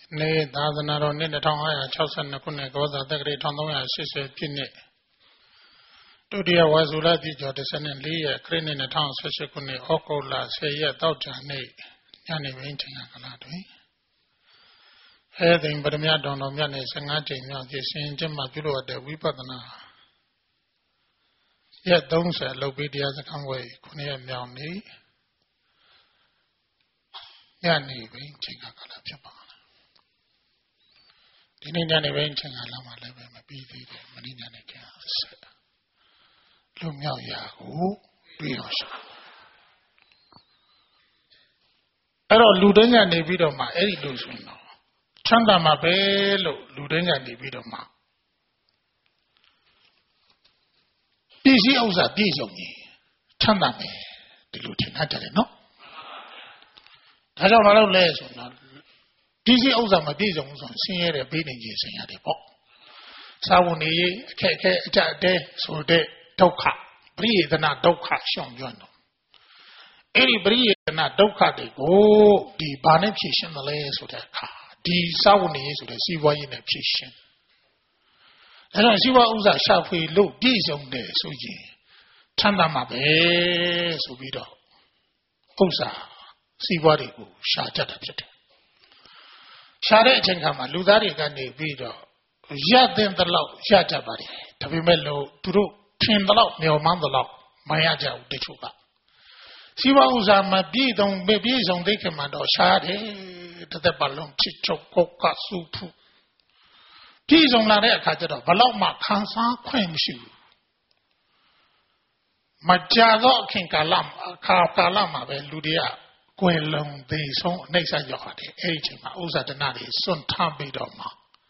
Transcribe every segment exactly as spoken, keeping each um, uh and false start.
နေသာသနာတော်နှစ်တစ်ထောင်ห้าร้อยหกสิบสองခုနှစ်ကောဇာတက္ကရာတစ်သုံးရှစ်ဆယ်ပြည့်နှစ်ဒုတိယဝါဆိုလပြည့်ကျော်တစ်နှစ်ရက်ခရစ်နှစ်နှစ်ထောင်ဆယ်ရှစ်ခုနှစ်ဩဂုတ်လဆယ်ရက်တောက်ကြနေ့ညနေပိုင်းချိန်ကလာတွင်အဲသိင်ပရမတ်တော်တော်မြတ်နဲ့ဆယ်ငါးကြိမ်မြောက်ပြည့်ရှင်ကျမပြုလို့တဲ့ဝိပဿနာရက်သုံးဆယ်လုပ်ပြီးတရားစခန်းဝဲခုနှစ်ရက်မြောက်နေ့ညနေပိုင်းချိန်ကလာဖြစ်ပါဒီနေ့ညနေပိုင်းချိန်ကလာမှလည်းပဲမပြီးသေးတယ်မနေ့ညနေကဆက်လူမြောက်ရာကိုပြီးတော့ရှာအဲ့တော့လူတိုင်းကနေပြီးတော့မှအဲ့ဒီလူဆိုရင်တော့ချမ်းသာမှာပဲလို့လူတိုင်းကနေပြီးတော့မှပြည့်စည်ဥစ္စာပြည့်စုံကြီးချမ်းသာမယ်ဒီလိုထင်တတ်တယ်နော်ဒါကြောင့်မလုပ်လဲဆိုတော့ဒီစီဥစ္စာမပြည့်စုံဘူးဆိုရင်ဆင်းရဲတဲ့ဘေးနေကြီးဆင်းရဲတယ်ပေါ့စာဝန်နေအခက်အခဲအကြအတဲဆိုတဲ့ဒုက္ခပရိယေဒနာဒုက္ခရှောင်ကျွမ်းတော့အဲ့ဒီပရိယေဒနာဒုက္ခတွေကိုဒီဘာနဲ့ဖြေရှင်းမလဲဆိုတဲ့အခါဒီစာဝန်နေဆိုတဲ့စီးပွားရေးနဲ့ဖြေရှင်းဒါကြောင့်စီးပွားဥစ္စာရှာဖွေလို့ပြည့်စုံတယ်ဆိုရင်ချမ်းသာမှာပဲဆိုပြီးတော့ဥစ္စာစီးပွားတွေကိုရှာကြတာဖြစ်တယ်ရှာတဲ့အချိန်ခါမှာလူသားတွေကနေပြီးတော့ရတဲ့တလောက်ရကြပါတယ်ဒါပေမဲ့လို့သူတို့ထင်တလောက်မျောမှန်းတလောက်မရကြဘူးတချို့ကစီဝဥစ္စာမပြည့်စုံမပြည့်စုံသိခင်မှာတော့ရှားတယ်တသက်ပတ်လုံးချစ်ချုပ်ကိုကစုဖူပြည့်စုံလာတဲ့အခါကျတော့ဘလောက်မှခံစားခွင့်မရှိဘူးမကြတော့ခင်ကာလအခါကာလမှာပဲလူတွေကကွယ်လွန်သေးဆုံးအနှိမ့်ဆက်ရောက်တယ်အဲ့ဒီအချိန်မှာဥစ္စာတဏှာတွေစွန့်ထားပြီးတော့မှ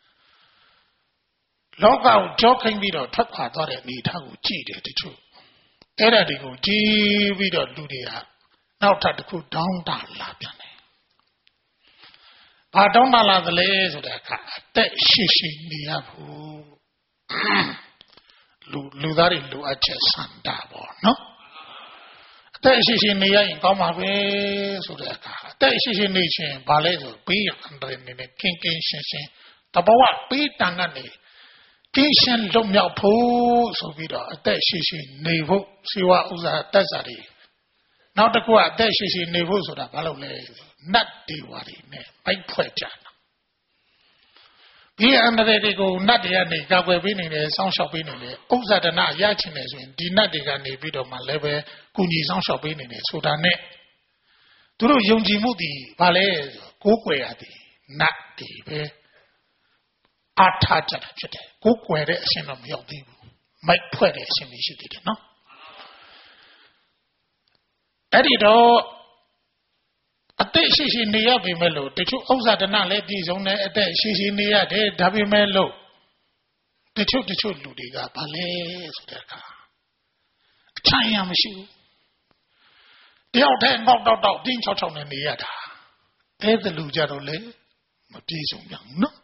လောကကိုကြောက်ခိုင်းပြီးတော့ထွက်ခွာသွားတဲ့အနေထားကိုကြည့်တယ်တချို့အဲ့ဒါတွေကိုကြည့်ပြီးတော့လူတွေကနောက်ထပ်တစ်ခုတောင်းတလာပြန်တယ်ဘာတောင်းတလာသလဲဆိုတဲ့အခါအသက်ရှိရှိနေရဖို့လူလူသားတွေလိုအပ်ချက်ဆန္ဒပေါ့နော်အသက်ရှိရှိနေရရင်ကောင်းပါပဲဆိုတဲ့အခါအသက်ရှိရှိနေခြင်းဘာလဲဆိုဘေးရန်အန္တရာယ်နေနဲ့ကင်းကင်းရှင်းရှင်းတဘဝပေးတန်ကနေကင်းရှင်းလွတ်မြောက်ဖို့ဆိုပြီးတော့အသက်ရှိရှိနေဖို့စီဝဥစ္စာတက်စာတွေနောက်တစ်ခုကအသက်ရှိရှိနေဖို့ဆိုတာဘာလို့လဲနတ်တွေဝါတွေနဲ့ပိုက်ဖွဲ့ကြတာဒီအန္တရာယ်တွေကိုနတ်တွေကနေကာကွယ်ပေးနေတယ်စောင့်ရှောက်ပေးနေတယ်ဥစ္စာဒနာရချင်တယ်ဆိုရင်ဒီနတ်တွေကနေပြီးတော့မှလည်းပဲကုညီစောင့်ရှောက်ပေးနေတယ်ဆိုတာနဲ့သူတို့ယုံကြည်မှုဒီဘာလဲကိုးကွယ်ရသည်နတ်တွေပဲအားထားကြတာဖြစ်တယ်ကိုးကွယ်တဲ့အရှင်တော့မရောက်သေးဘူးမိုက်ဖွဲ့တဲ့အရှင်ရှိသေးတယ်နော်အဲ့ဒီတော့အသက်ရှိရှိနေရပေမဲ့လို့တချို့ဥစ္စာဒနာလည်းပြည်စုံတယ်အသက်ရှိရှိနေရတယ်ဒါပေမဲ့လို့တချို့တချို့လူတွေကဘာလဲဆိုတဲ့အခါအချမ်းရမရှိဘူးတယောက်တည်းငေါက်တောက်တောက်တင်းချောက်ချောက်နဲ့နေရတာအဲ့ဒါလူကြတော့လေမပြေစုံကြဘူးနော်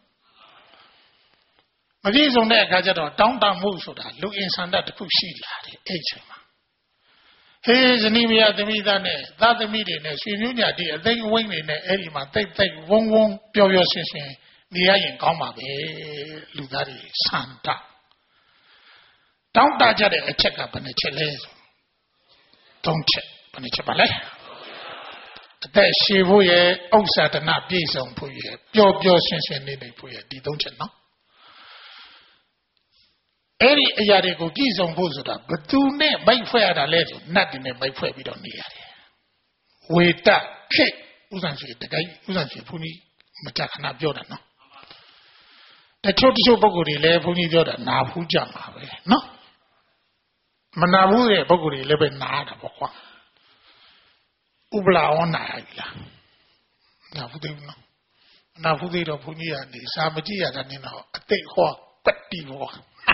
မပြေစုံတဲ့အခါကျတော့တောင်းတမှုဆိုတာလူအင်ဆန္ဒတစ်ခုရှိလာတယ်အဲ့ချိန်မှာဟေးဇနီးမယားသမီးသားနဲ့သားသမီးတွေနဲ့ဆွေမျိုးညာတွေအသိအဝိုင်းတွေနဲ့အဲ့ဒီမှာတိတ်တိတ်ဝုန်းဝုန်းပျော်ပျော်ရွှင်ရွှင်နေရရင်ကောင်းပါပဲလူသားတွေဆန္ဒတောင်းတကြတဲ့အချက်ကဘယ်နှချက်လဲဆိုသုံးချက်ဘယ်နှချက်ပါလဲအသက်ရှည်ဖို့ရဲ့ဥစ္စာတဏပြည့်စုံဖို့ရဲ့ပျော်ပျော်ရွှင်ရွှင်နေနေဖို့ရဲ့ဒီသုံးချက်နော်အဲ့ဒီအရာတွေကိုပြည့်စုံဖို့ဆိုတာဘသူနဲ့မိုက်ဖွဲ့ရတာလဲဆိုနတ်တွေနဲ့မိုက်ဖွဲ့ပြီးတော့နေရတယ်ဝေတခိဥစ္စာရှိတကယ်ဥစ္စာရှိဘုန်းကြီးမကြခဏပြောတာနော်တချို့တချို့ပုဂ္ဂိုလ်တွေလည်းဘုန်းကြီးပြောတာနာဖူးကြမှာပဲနော်မနာဘူးတဲ့ပုဂ္ဂိုလ်တွေလည်းပဲနားတာပေါ့ကွာဥပလာဝနာရည်လားနာဖူးသေးဘူးနော်နာဖူးသေးတော့ဘုန်းကြီးကနေစာမကြည့်ရတာနင်းတော့အတိတ်ဟောပတ္တိဘော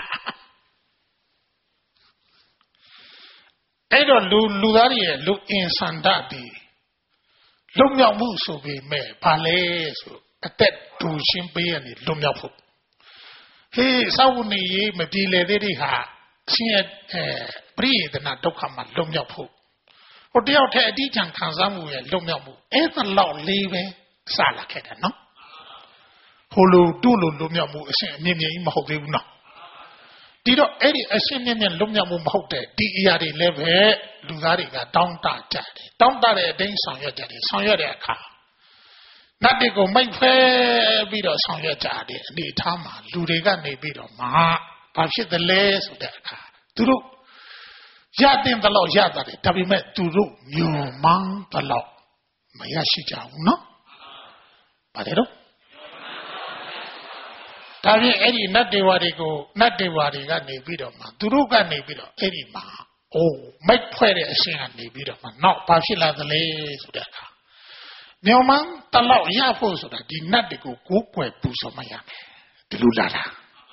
အဲ့တော့လူလူသားတွေရဲ့လူအင်ဆန္ဒတွေလွတ်မြောက်မှုဆိုပေမဲ့ဘာလဲဆိုအသက်ဒူရှင်းပေးရနေလွတ်မြောက်ဖို့ဟေးစောင့်နေရေးမပြေလေသေးတဲ့ဟာဆင်းရဲအဲပရိယေဒနာဒုက္ခမှာလွတ်မြောက်ဖို့ဟိုတယောက်တည်းအတိအကျခံစားမှုရဲ့လွတ်မြောက်မှုအဲ့ဒါလောက်လေးပဲစလာခဲ့တယ်နော်ဟိုလိုတို့လိုလွတ်မြောက်မှုအဆင့်အမြင့်မြင့်ကြီးမဟုတ်သေးဘူးနော်ဒီတော့အဲ့ဒီအဆင့်မြင့်မြင့်လွတ်မြောက်မှုမဟုတ်တဲ့ဒီအရာတွေလည်းပဲလူသားတွေကတောင်းတကြတယ်တောင်းတတဲ့အတိုင်းဆောင်ရွက်ကြတယ်ဆောင်ရွက်တဲ့အခါနတ်တွေကိုမိတ်ဖဲပြီးတော့ဆောင်ရွက်ကြတယ်အနေထားမှာလူတွေကနေပြီးတော့မှဘာဖြစ်သလဲဆိုတဲ့အခါသူတို့ရတဲ့တလောက်ရတာတယ်ဒါပေမဲ့သူတို့မျိုးမှန်းတလောက်မရရှိကြဘူးနော်ပါတယ်တော့ဒါဖြင့်အဲ့ဒီနတ်ဒေဝတွေကိုနတ်ဒေဝတွေကနေပြီးတော့မှသူတို့ကနေပြီးတော့အဲ့ဒီမှာအိုးမိတ်ဖွဲ့တဲ့အရှင်ကနေပြီးတော့မှနောက်ဘာဖြစ်လာသလဲဆိုတဲ့အခါမျိုးမှန်းတလောက်ရဖို့ဆိုတာဒီနတ်တွေကိုကိုးကွယ်ပူဇော်မှရမယ်ဒီလိုလာတာ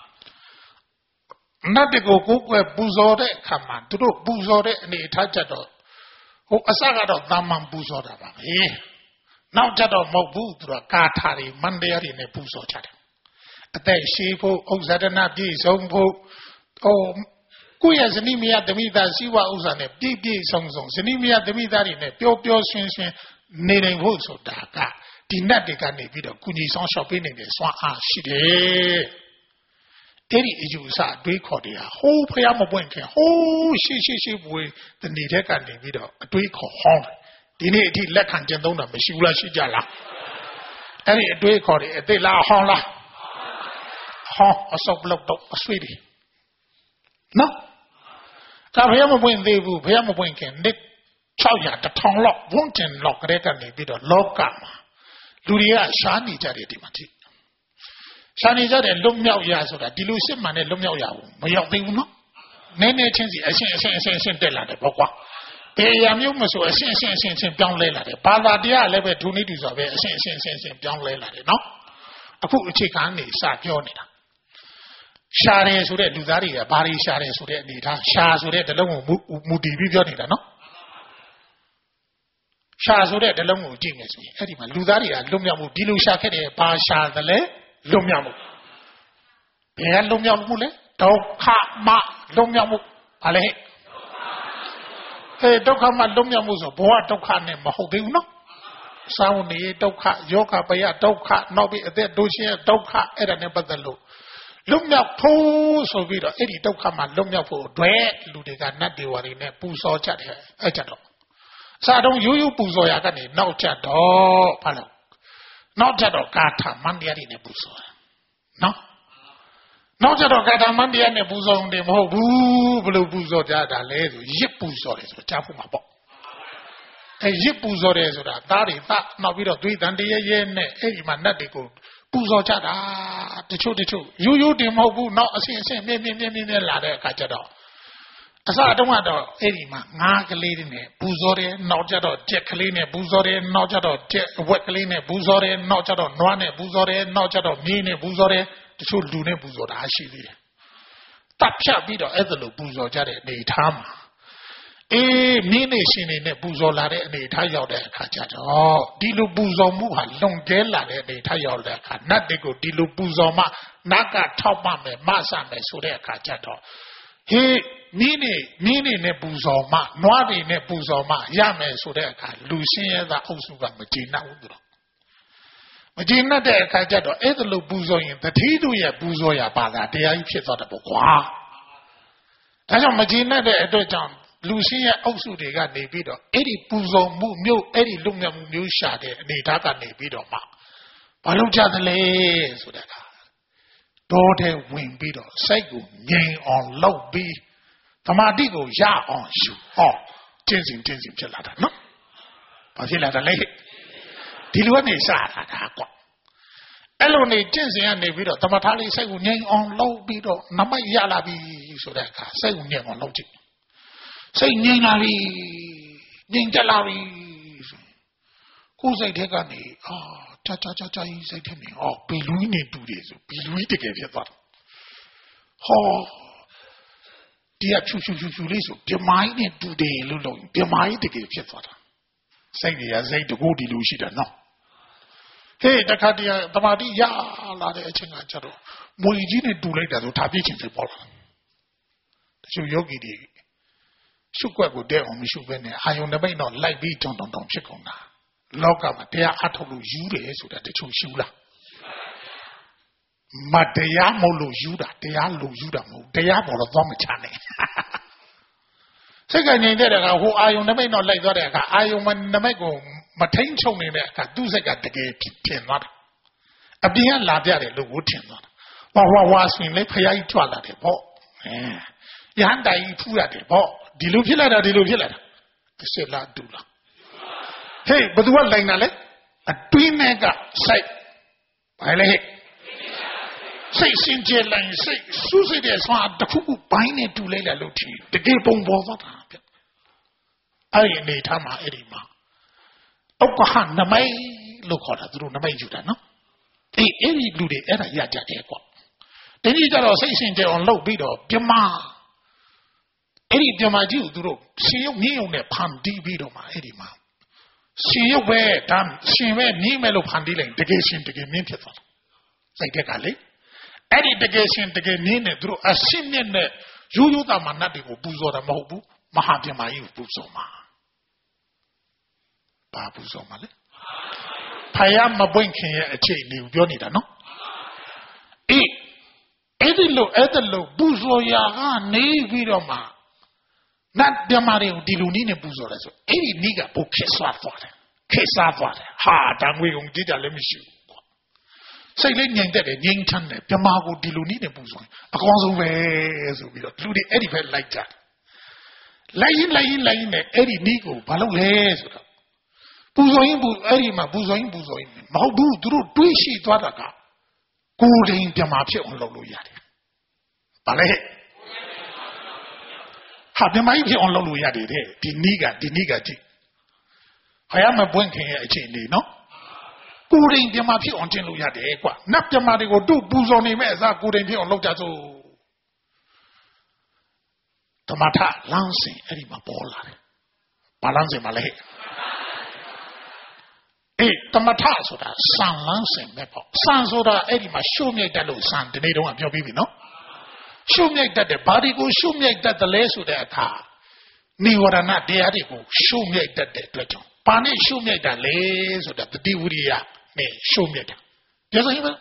နတ်တွေကိုကိုးကွယ်ပူဇော်တဲ့အခါမှာသူတို့ပူဇော်တဲ့အနေအထားကြတော့ဟိုအစကတော့တာမန်ပူဇော်တာပါပဲနောက်ကြတော့မဟုတ်ဘူးသူတို့ကာထာတွေမန္တရားတွေနဲ့ပူဇော်ကြတယ်အသက်ရှိဖို့ဥစ္စာဒနာပြည့်စုံဖို့ဟိုကိုယ့်ရဲ့ဇနီးမယားသမီးသားစီဝဥစ္စာနဲ့ပြည့်ပြည့်စုံစုံဇနီးမယားသမီးသားတွေနဲ့ပျော်ပျော်ရွှင်ရွှင်နေနိုင်ဖို့ဆိုတာကဒီနတ်တွေကနေပြီးတော့ကုညီဆောင်ရှောက်ပေးနေတဲ့စွမ်းအားရှိတယ်အဲ့ဒီအယူအဆအတွေးခေါ်တွေဟာဟိုးဖျားမပွင့်ခင်ဟိုးရှိရှိရှိပွေတနေတဲ့ကနေပြီးတော့အတွေးခေါ်ဟောင်းဒီနေ့အထိလက်ခံကျင့်သုံးတာမရှိဘူးလားရှိကြလားအဲ့ဒီအတွေးခေါ်တွေအသိလားဟောင်းလားဟောင်းအစုပ်လောက်တော့အဆွေးတွေနော်ဒါဖျားမပွင့်သေးဘူးဖျားမပွင့်ခင်နှစ်၆ရာတစ်ထောင်လောက်ဝန်းကျင်လောက်ကြတဲ့ကနေပြီးတော့လောကမှာလူတွေကရှားနေကြတယ်ဒီမှာကြည့်ရှားနေကြတယ်လွတ်မြောက်ရဆိုတာဒီလိုစစ်မှန်တဲ့လွတ်မြောက်ရဘူးမရောက်သေးဘူးနော်နည်းနည်းချင်းစီအရှင်းအရှင်းအရှင်းအရှင်းတက်လာတယ်ပေါ့ကွာဘယ်ရမျိုးမဆိုအရှင်းအရှင်းအရှင်းအရှင်းပြောင်းလဲလာတယ်ဘာသာတရားလည်းပဲဒုနိတူဆိုပဲအရှင်းအရှင်းအရှင်းအရှင်းပြောင်းလဲလာတယ်နော်အခုအခြေခံနေစပြောနေတာရှားတယ်ဆိုတဲ့လူသားတွေကဘာတွေရှားတယ်ဆိုတဲ့အနေထားရှားဆိုတဲ့တလုံးကိုမူတည်ပြီးပြောနေတာနော်ရှားဆိုတဲ့တလုံးကိုကြည့်မယ်ဆိုရင်အဲ့ဒီမှာလူသားတွေကလွတ်မြောက်မှုဒီလိုရှားခဲ့တယ်ဘာရှားသလဲလွတ်မြောက်မှုဘယ်လွတ်မြောက်မှုလဲဒုက္ခမလွတ်မြောက်မှုဘာလဲအဲဒုက္ခမလွတ်မြောက်မှုဆိုဘဝဒုက္ခနဲ့မဟုတ်သေးဘူးနော်စောင်းနေဒုက္ခယောဂပယဒုက္ခနောက်ပြီးအသက်ဒုရှင်ဒုက္ခအဲ့ဒါနဲ့ပတ်သက်လို့လွတ်မြောက်ဖို့ဆိုပြီးတော့အဲ့ဒီဒုက္ခမှာလွတ်မြောက်ဖို့အတွက်လူတွေကနတ်ဒေဝတွေနဲ့ပူဇော်ကြတယ်အဲ့ကြတော့စာတုံးရိုးရိုးပူဇော်ရကနေနောက်ကြတော့ဘာလို့နောက်ကြတော့ကာထာမန္တရားတွေနဲ့ပူဇော်တယ်နော်နောက်ကြတော့ကာထာမန္တရားနဲ့ပူဇော်တယ်မဟုတ်ဘူးဘလို့ပူဇော်ကြတာလဲဆိုရစ်ပူဇော်တယ်ဆိုကြားဖို့မှာပေါ့အဲရစ်ပူဇော်တယ်ဆိုတာသားတွေသနောက်ပြီးတော့သွေးတန်တရရဲနဲ့အဲ့ဒီမှာနတ်တွေကိုပူဇော်ကြတာတချို့တချို့ရိုးရိုးတင်မဟုတ်ဘူးနောက်အဆင့်အဆင့်မြင့်မြင့်မြင့်မြင့်လာတဲ့အခါကျတော့အစတုန်းကတော့အဲ့ဒီမှာငါးကလေးတွေနဲ့ပူဇော်တယ်နောက်ကျတော့ကြက်ကလေးနဲ့ပူဇော်တယ်နောက်ကျတော့ကြက်အဝက်ကလေးနဲ့ပူဇော်တယ်နောက်ကျတော့နွားနဲ့ပူဇော်တယ်နောက်ကျတော့မြေးနဲ့ပူဇော်တယ်တချို့လူနဲ့ပူဇော်တာရှိသေးတယ်တပ်ဖြတ်ပြီးတော့အဲ့ဒါလိုပူဇော်ကြတဲ့အနေထားမှာအေးမြေးနဲ့ရှင်နေနဲ့ပူဇော်လာတဲ့အနေထားရောက်တဲ့အခါကျတော့ဒီလိုပူဇော်မှုဟာလွန်ကဲလာတဲ့အနေထားရောက်တဲ့အခါနတ်တွေကိုဒီလိုပူဇော်မှနတ်ကထောက်ပံ့မယ်မဆမယ်ဆိုတဲ့အခါကျတော့ဟေးမင်းနေမင်းနေနဲ့ပူဇော်မှနွားတွေနဲ့ပူဇော်မှရမယ်ဆိုတဲ့အခါလူရှင်းရဲသားအုပ်စုကမကျေနပ်ဘူးသူတို့မကျေနပ်တဲ့အခါကျတော့အဲ့ဒါလိုပူဇော်ရင်တတိတို့ရဲ့ပူဇော်ရပါတာတရားကြီးဖြစ်သွားတယ်ပေါ့ကွာဒါကြောင့်မကျေနပ်တဲ့အတွက်ကြောင့်လူရှင်းရဲ့အုပ်စုတွေကနေပြီးတော့အဲ့ဒီပူဇော်မှုမျိုးအဲ့ဒီလုံမြောက်မှုမျိုးရှာတဲ့အနေထားကနေပြီးတော့မှဘာလုပ်ကြသလဲဆိုတဲ့အခါတော်တဲ့ဝင်ပြီးတော့စိတ်ကိုငြိမ်အောင်လုပ်ပြီးသမာဓိကိုရအောင်ယူဟောကျင့်စဉ်ကျင့်စဉ်ဖြစ်လာတာနော်ဘာဖြစ်လာတာလဲဒီလိုကနေစလာတာကွာအဲ့လိုနေကျင့်စဉ်ကနေပြီးတော့သမထလေးစိတ်ကိုငြိမ်အောင်လုပ်ပြီးတော့နမိတ်ရလာပြီဆိုတဲ့အခါစိတ်ကိုငြိမ်အောင်လုပ်ကြည့်စိတ်ငြိမ်လာပြီငြိမ်ကြလာပြီကိုယ်စိတ်ထဲကနေအာချာချာချာချာကြီးစိတ်ထဲနေအော်ဘီလူးနေတူတယ်ဆိုဘီလူးတကယ်ဖြစ်သွားတယ်ဟောတရားချူချူချူချူလေးဆိုပြမိုင်းနဲ့တူတယ်လို့လို့ပြမိုင်းတကယ်ဖြစ်သွားတာစိတ်တွေကစိတ်တကူဒီလိုရှိတာနော်ဟေးတခါတည်းတမာတိရလာတဲ့အချိန်ကကျတော့မွေကြီးနဲ့တူလိုက်တာဆိုဒါပြည့်ချင်ဖြစ်ပေါ်လာတချို့ယောဂီတွေရှုွက်ကိုတဲ့အောင်မရှုပဲနဲ့အာယုန်တပိတ်တော့လိုက်ပြီးတုံတုံတုံဖြစ်ကုန်တာလောကမှာတရားအထုတ်လို့ယူတယ်ဆိုတာတချို့ရှုလားမတရားမလို့ယူတာတရားလို့ယူတာမဟုတ်တရားပေါ်တော့သွားမချနဲ့စိတ်ကငြိမ်တဲ့ကဟိုအာယုံနမိတ်တော့လိုက်သွားတဲ့အခါအာယုံမနမိတ်ကိုမထိန်ချုံနေတဲ့အခါသူ့စိတ်ကတကယ်ဖြစ်သွားတာအပြင်ကလာပြတယ်လို့ဝထင်သွားတာဝါဝါဝါဆိုရင်လေဖျားကြီးကြွလာတယ်ပေါ့အဲရဟန်းတိုင်ဖူးရတယ်ပေါ့ဒီလိုဖြစ်လာတာဒီလိုဖြစ်လာတာအစစ်လားတူလားဟေးဘသူကလိုက်တာလဲအတွင်းနဲ့ကစိတ်ဘာလဲဟဲ့စိတ်စင်ကြယ်လိုက်စိတ်စူးစိတ်တဲ့ဆွမ်းတခုခုဘိုင်းနဲ့တူလိုက်လာလို့ထင်တကယ်ပုံပေါ်သွားတာဗျအဲ့ဒီအနေထားမှာအဲ့ဒီမှာဥက္ကဟနမိတ်လို့ခေါ်တာသူတို့နမိတ်ယူတာနော်အေးအဲ့ဒီလူတွေအဲ့ဒါရကြတယ်ကွာဒီနေ့ကျတော့စိတ်စင်ကြယ်အောင်လုပ်ပြီးတော့ပြမအဲ့ဒီပြမကြီးကိုသူတို့ရှင်ရုပ်မြင့်ုံနဲ့ဖန်တီးပြီးတော့မှအဲ့ဒီမှာရှင်ရုပ်ပဲဒါရှင်ပဲမြင့်မဲ့လို့ဖန်တီးလိုက်တကယ်ရှင်တကယ်မြင့်ဖြစ်သွားစိတ်တက်ကလေအဲ့ဒီတကယ်ရှင်တကယ်မြင့်နဲ့သူတို့အရှင်းနဲ့နဲ့ရိုးရိုးသားမှနတ်တွေကိုပူဇော်တာမဟုတ်ဘူးမဟာပြမကြီးကိုပူဇော်မှာဘာပူဇော်မှာလဲဖယားမပွင့်ခင်ရဲ့အခြေအနေကိုပြောနေတာနော်အေးအဲ့ဒီလိုအဲ့ဒီလိုပူဇော်ရာကနေပြီးတော့မှနတ်ပြမတွေကိုဒီလူနည်းနဲ့ပူဇော်တယ်ဆိုအဲ့ဒီနည်းကဘုခေဆွားသွားတယ်ခေစားသွားတယ်ဟာတန်ငွေကုန်ကြည့်ကြလည်းမရှိဘူးစိတ်လေးငြိမ်သက်တယ်ငြိမ်ချမ်းတယ်ပြမကိုဒီလူနည်းနဲ့ပူဇော်ရင်အကောင်းဆုံးပဲဆိုပြီးတော့လူတွေအဲ့ဒီပဲလိုက်ကြတယ်လိုက်ရင်လိုက်ရင်လိုက်ရင်အဲ့ဒီနည်းကိုဘာလုပ်လဲဆိုတော့ပူဇော်ရင်ပူအဲ့ဒီမှာပူဇော်ရင်ပူဇော်ရင်မဟုတ်ဘူးသူတို့တွေးရှိသွားတာကကိုယ်တိုင်ပြမဖြစ်အောင်လုပ်လို့ရတယ်ဘာလဲဟာပြမကြီးဖြစ်အောင်လုပ်လို့ရတယ်တဲ့ဒီနည်းကဒီနည်းကကြည့်ခရမပွင့်ခင်ရဲ့အခြေအနေနော်ကိုယ်တိုင်ပြမဖြစ်အောင်ကျင့်လို့ရတယ်ကွာနတ်ပြမတွေကိုတို့ပူဇော်နေမဲ့အစားကိုယ်တိုင်ဖြစ်အောင်လုပ်ကြစို့ဓမ္မထလမ်းစဉ်အဲ့ဒီမှာပေါ်လာတယ်ဘာလမ်းစဉ်မလဲအေးဓမ္မထဆိုတာစံလမ်းစဉ်ပဲပေါ့စံဆိုတာအဲ့ဒီမှာရှုမြိုက်တတ်လို့စံဒီနေ့တော့ပြောပြီးပြီနော်ရှုမြိုက်တတ်တယ်ဘာတွေကိုရှုမြိုက်တတ်တယ်လဲဆိုတဲ့အခါနိဝရဏတရားတွေကိုရှုမြိုက်တတ်တဲ့အတွက်ကြောင့်ဘာနဲ့ရှုမြိုက်တာလဲဆိုတာတတိဝိရိယနဲ့ရှုမြိုက်တာပြောစမ်းပါ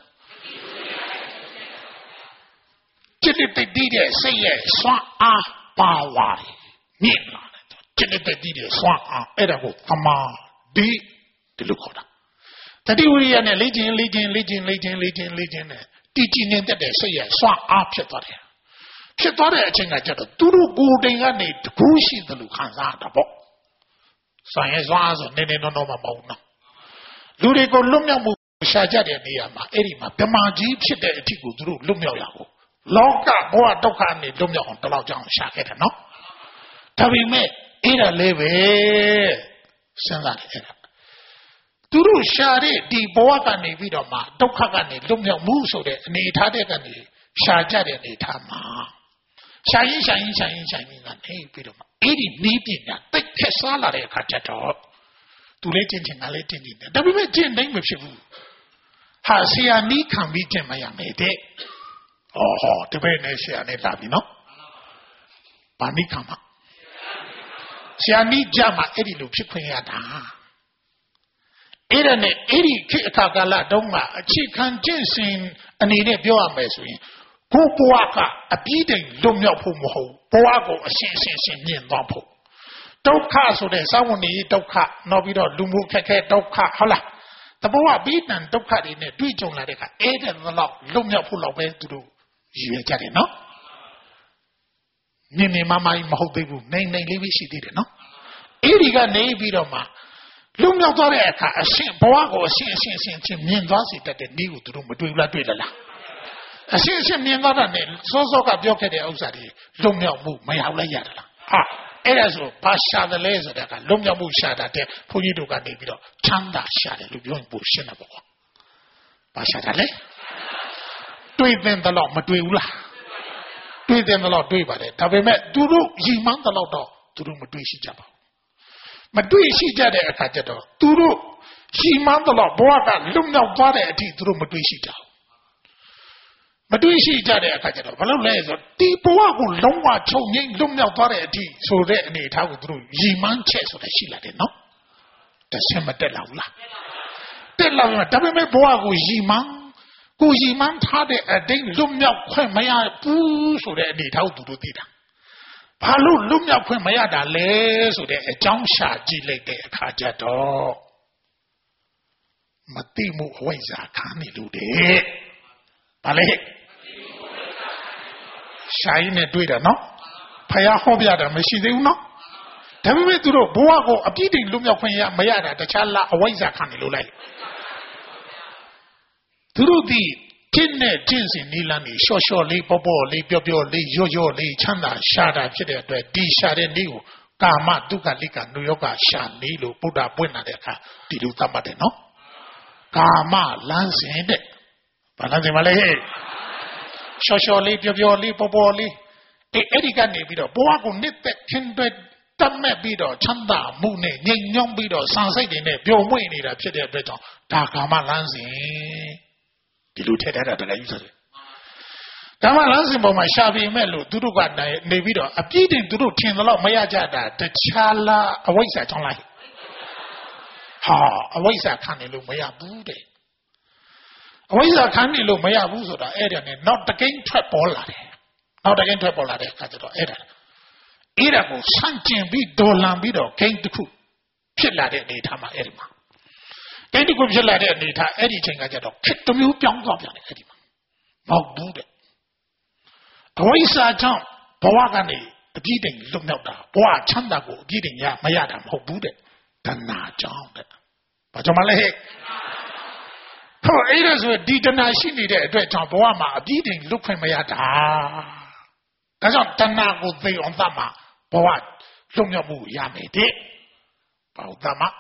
จิตတိတိတဲ့စိတ်ရဲ့စွမ်းအားပါဝါမြင့်လာတယ်จิตတိတိတဲ့စွမ်းအားအဲ့ဒါကိုသမာဓိဒီလိုခေါ်တာတတိဝိရိယနဲ့လေ့ကျင့်လေ့ကျင့်လေ့ကျင့်လေ့ကျင့်လေ့ကျင့်လေ့ကျင့်နဲ့တည်ကြည်နေတဲ့စိတ်ရဲ့စွမ်းအားဖြစ်သွားတယ်ဖြစ်သွားတဲ့အချိန်ကကျတော့သူတို့ကိုယ်တိုင်ကနေတကူးရှိတယ်လို့ခံစားတာပေါ့ဆိုင်ရဲ့စွမ်းအားဆိုနေနေနော်နော်မမဟုတ်နော်လူတွေကိုလွတ်မြောက်မှုရှာကြတဲ့နေရာမှာအဲ့ဒီမှာဗမာကြီးဖြစ်တဲ့အထီကိုသူတို့လွတ်မြောက်ရအောင်လောကဘဝဒုက္ခနဲ့လွတ်မြောက်အောင်တလောက်ကြောင်ရှာခဲ့တယ်နော်ဒါပေမဲ့အဲ့ဒါလည်းပဲစဉ်းစားတယ်အဲ့ဒါသူတို့ရှာတဲ့ဒီဘဝကနေပြီးတော့မှဒုက္ခကနေလွတ်မြောက်မှုဆိုတဲ့အနေထားတဲ့ကနေရှာကြတဲ့အနေထားမှာရှာရင်ရှာရင်ရှာရင်ရှာရင်ကနေပြီးတော့မှအဲ့ဒီနီးပညာတိတ်ခက်စားလာတဲ့အခါကျတော့သူလည်းကျင့်ချင်တာလည်းကျင့်နေတယ်ဒါပေမဲ့ကျင့်နိုင်မဖြစ်ဘူးဟာဆရာနီးခံပြီးကျင့်မရမယ်တဲ့ဟောဟောတပည့်နဲ့ဆရာနဲ့လာပြီနော်ဘာနီးခံမှာဆရာနီးကြမှာအဲ့ဒီလိုဖြစ်ခွင့်ရတာအဲ့ဒါနဲ့အဲ့ဒီခေတ်အခါကာလတုန်းကအခြေခံကျင့်စဉ်အနေနဲ့ပြောရမယ်ဆိုရင်ကိုဘဝကအပြည့်တိုင်လွတ်မြောက်ဖို့မဟုတ်ဘဝကိုအရှင်းရှင်းရှင်းမြင်သွားဖို့ဒုက္ခဆိုတဲ့စာဝန်ကြီးဒုက္ခနောက်ပြီးတော့လူမှုခက်ခဲဒုက္ခဟုတ်လားတဘဝဘိတံဒုက္ခတွေနဲ့တွေ့ကြုံလာတဲ့အခါအဲ့ဒါတော့လွတ်မြောက်ဖို့လောက်ပဲသူတို့ရည်ရွယ်ကြတယ်နော်မြင်မြင်မမကြီးမဟုတ်သေးဘူးနိုင်နိုင်လေးပဲရှိသေးတယ်နော်အဲ့ဒီကနေပြီးတော့မှလွတ်မြောက်သွားတဲ့အခါအရှင်းဘဝကိုအရှင်းအရှင်းအရှင်းချင်းမြင်သွားစေတတ်တဲ့နည်းကိုသူတို့မတွေ့ဘူးလားတွေ့လားအရှင်းအရှင်းမြင်သွားတာနဲ့စောစောကပြောခဲ့တဲ့ဥစ္စာတွေလွတ်မြောက်မှုမရဘူးလားရတယ်လားဟာအဲ့ဒါဆိုဘာရှာတယ်လဲဆိုတဲ့ကလွတ်မြောက်မှုရှာတာတဲ့ဘုန်းကြီးတို့ကနေပြီးတော့ချမ်းသာရှာတယ်လို့ပြောရင်ပိုရှင်းတယ်ပေါ့ကွာဘာရှာတာလဲတွေ့တဲ့တော့မတွေ့ဘူးလားတွေ့တဲ့တော့တွေ့ပါတယ်ဒါပေမဲ့သူတို့ရီမှန်းတော့တော့သူတို့မတွေ့ရှိကြပါဘူးမတွေ့ရှိကြတဲ့အခါကျတော့သူတို့ရီမှန်းတော့ဘဝကလွတ်မြောက်သွားတဲ့အထိသူတို့မတွေ့ရှိကြဘူးမတွေ့ရှိကြတဲ့အခါကျတော့ဘာလို့လဲဆိုတော့ဒီဘဝကိုလုံးဝချုပ်ငိမ့်လွတ်မြောက်သွားတဲ့အထိဆိုတဲ့အနေအထားကိုသူတို့ရီမှန်းချက်ဆိုတဲ့ရှိလာတယ်နော်တဆင်မတက်လာဘူးလားတက်လာတယ်ဒါပေမဲ့ဘဝကိုရီမှန်းကိုရီမှန်းထားတဲ့အတိတ်လွတ်မြောက်ခွင့်မရဘူးဆိုတဲ့အနေထားကိုသူတို့သိတာဘာလို့လွတ်မြောက်ခွင့်မရတာလဲဆိုတဲ့အကြောင်းရှာကြည့်လိုက်တဲ့အခါကျတော့မသိမှုအဝိဇ္ဇာခံနေလို့တဲ့ဘာလဲရှာရင်းနဲ့တွေ့တာနော်ဖယားဟောပြတာမရှိသေးဘူးနော်ဒါပေမဲ့သူတို့ဘဝကိုအပြည့်တင်လွတ်မြောက်ခွင့်ရမရတာတခြားလားအဝိဇ္ဇာခံနေလို့လိုက်သူတို့ဒီကျင့်နဲ့ကျင့်စဉ်နီလန်းနေရှော့ရှော့လေးပေါ့ပေါ့လေးပြောပြောလေးရော့ရော့လေးချမ်းသာရှာတာဖြစ်တဲ့အတွက်ဒီရှာတဲ့နေ့ကိုကာမဒုက္ခလိကနုယောဂရှာနေလို့ဗုဒ္ဓပွင့်လာတဲ့အခါဒီလိုသတ်မှတ်တယ်နော်ကာမလမ်းစဉ်တဲ့ဘာလမ်းစဉ်မလဲဟဲ့ရှော့ရှော့လေးပြောပြောလေးပေါ့ပေါ့လေးအဲအဲ့ဒီကနေပြီးတော့ဘဝကိုနှစ်သက်ခင်တွဲတတ်မဲ့ပြီးတော့ချမ်းသာမှုနဲ့ငြိမ်ညွတ်ပြီးတော့ဆန်စိတ်တွေနဲ့ပျော်မွေ့နေတာဖြစ်တဲ့အတွက်ကြောင့်ဒါကာမလမ်းစဉ်ဒီလိုထည့်ထားတာတကယ်ယူဆိုတယ်ကာမလမ်းစဉ်ပေါ်မှာရှာပြီးမဲ့လို့သူတို့ကနေပြီးတော့အပြည့်တင်သူတို့ထင်သလောက်မရကြတာတခြားလားအဝိဇ္ဇာကြောင့်လားဟာအဝိဇ္ဇာခံနေလို့မရဘူးတဲ့အဝိဇ္ဇာခံနေလို့မရဘူးဆိုတာအဲ့ဒါနဲ့နောက်တကိန်းထွက်ပေါ်လာတယ်နောက်တကိန်းထွက်ပေါ်လာတဲ့အခါကျတော့အဲ့ဒါအဲ့ဒါကိုဆန့်ကျင်ပြီးဒေါ်လန်ပြီးတော့ဂိမ်းတစ်ခုဖြစ်လာတဲ့အနေထားမှာအဲ့ဒီမှာဂိမ်းတစ်ခုဖြစ်လာတဲ့အနေထားအဲ့ဒီချိန်ကကျတော့ခက်တစ်မျိုးပြောင်းသွားပြန်တယ်အဲ့ဒီမှာမဟုတ်ဘူးတဲ့အဝိဇ္ဇာကြောင့်ဘဝကနေအပြည့်တင်လွတ်မြောက်တာဘဝချမ်းသာကိုအပြည့်တင်ရမရတာမဟုတ်ဘူးတဲ့တဏှာကြောင့်တဲ့ဘာကြောင့်မလဲဟဲ့ဟောအဲ့ဒါဆိုဒီတဏှာရှိနေတဲ့အတွက်ကြောင့်ဘဝမှာအပြည့်တင်လွတ်ခွင့်မရတာဒါကြောင့်တဏှာကိုသိအောင်သတ်မှာဘဝလွတ်မြောက်မှုရမယ်တဲ့ဘာလို့သတ်မှာ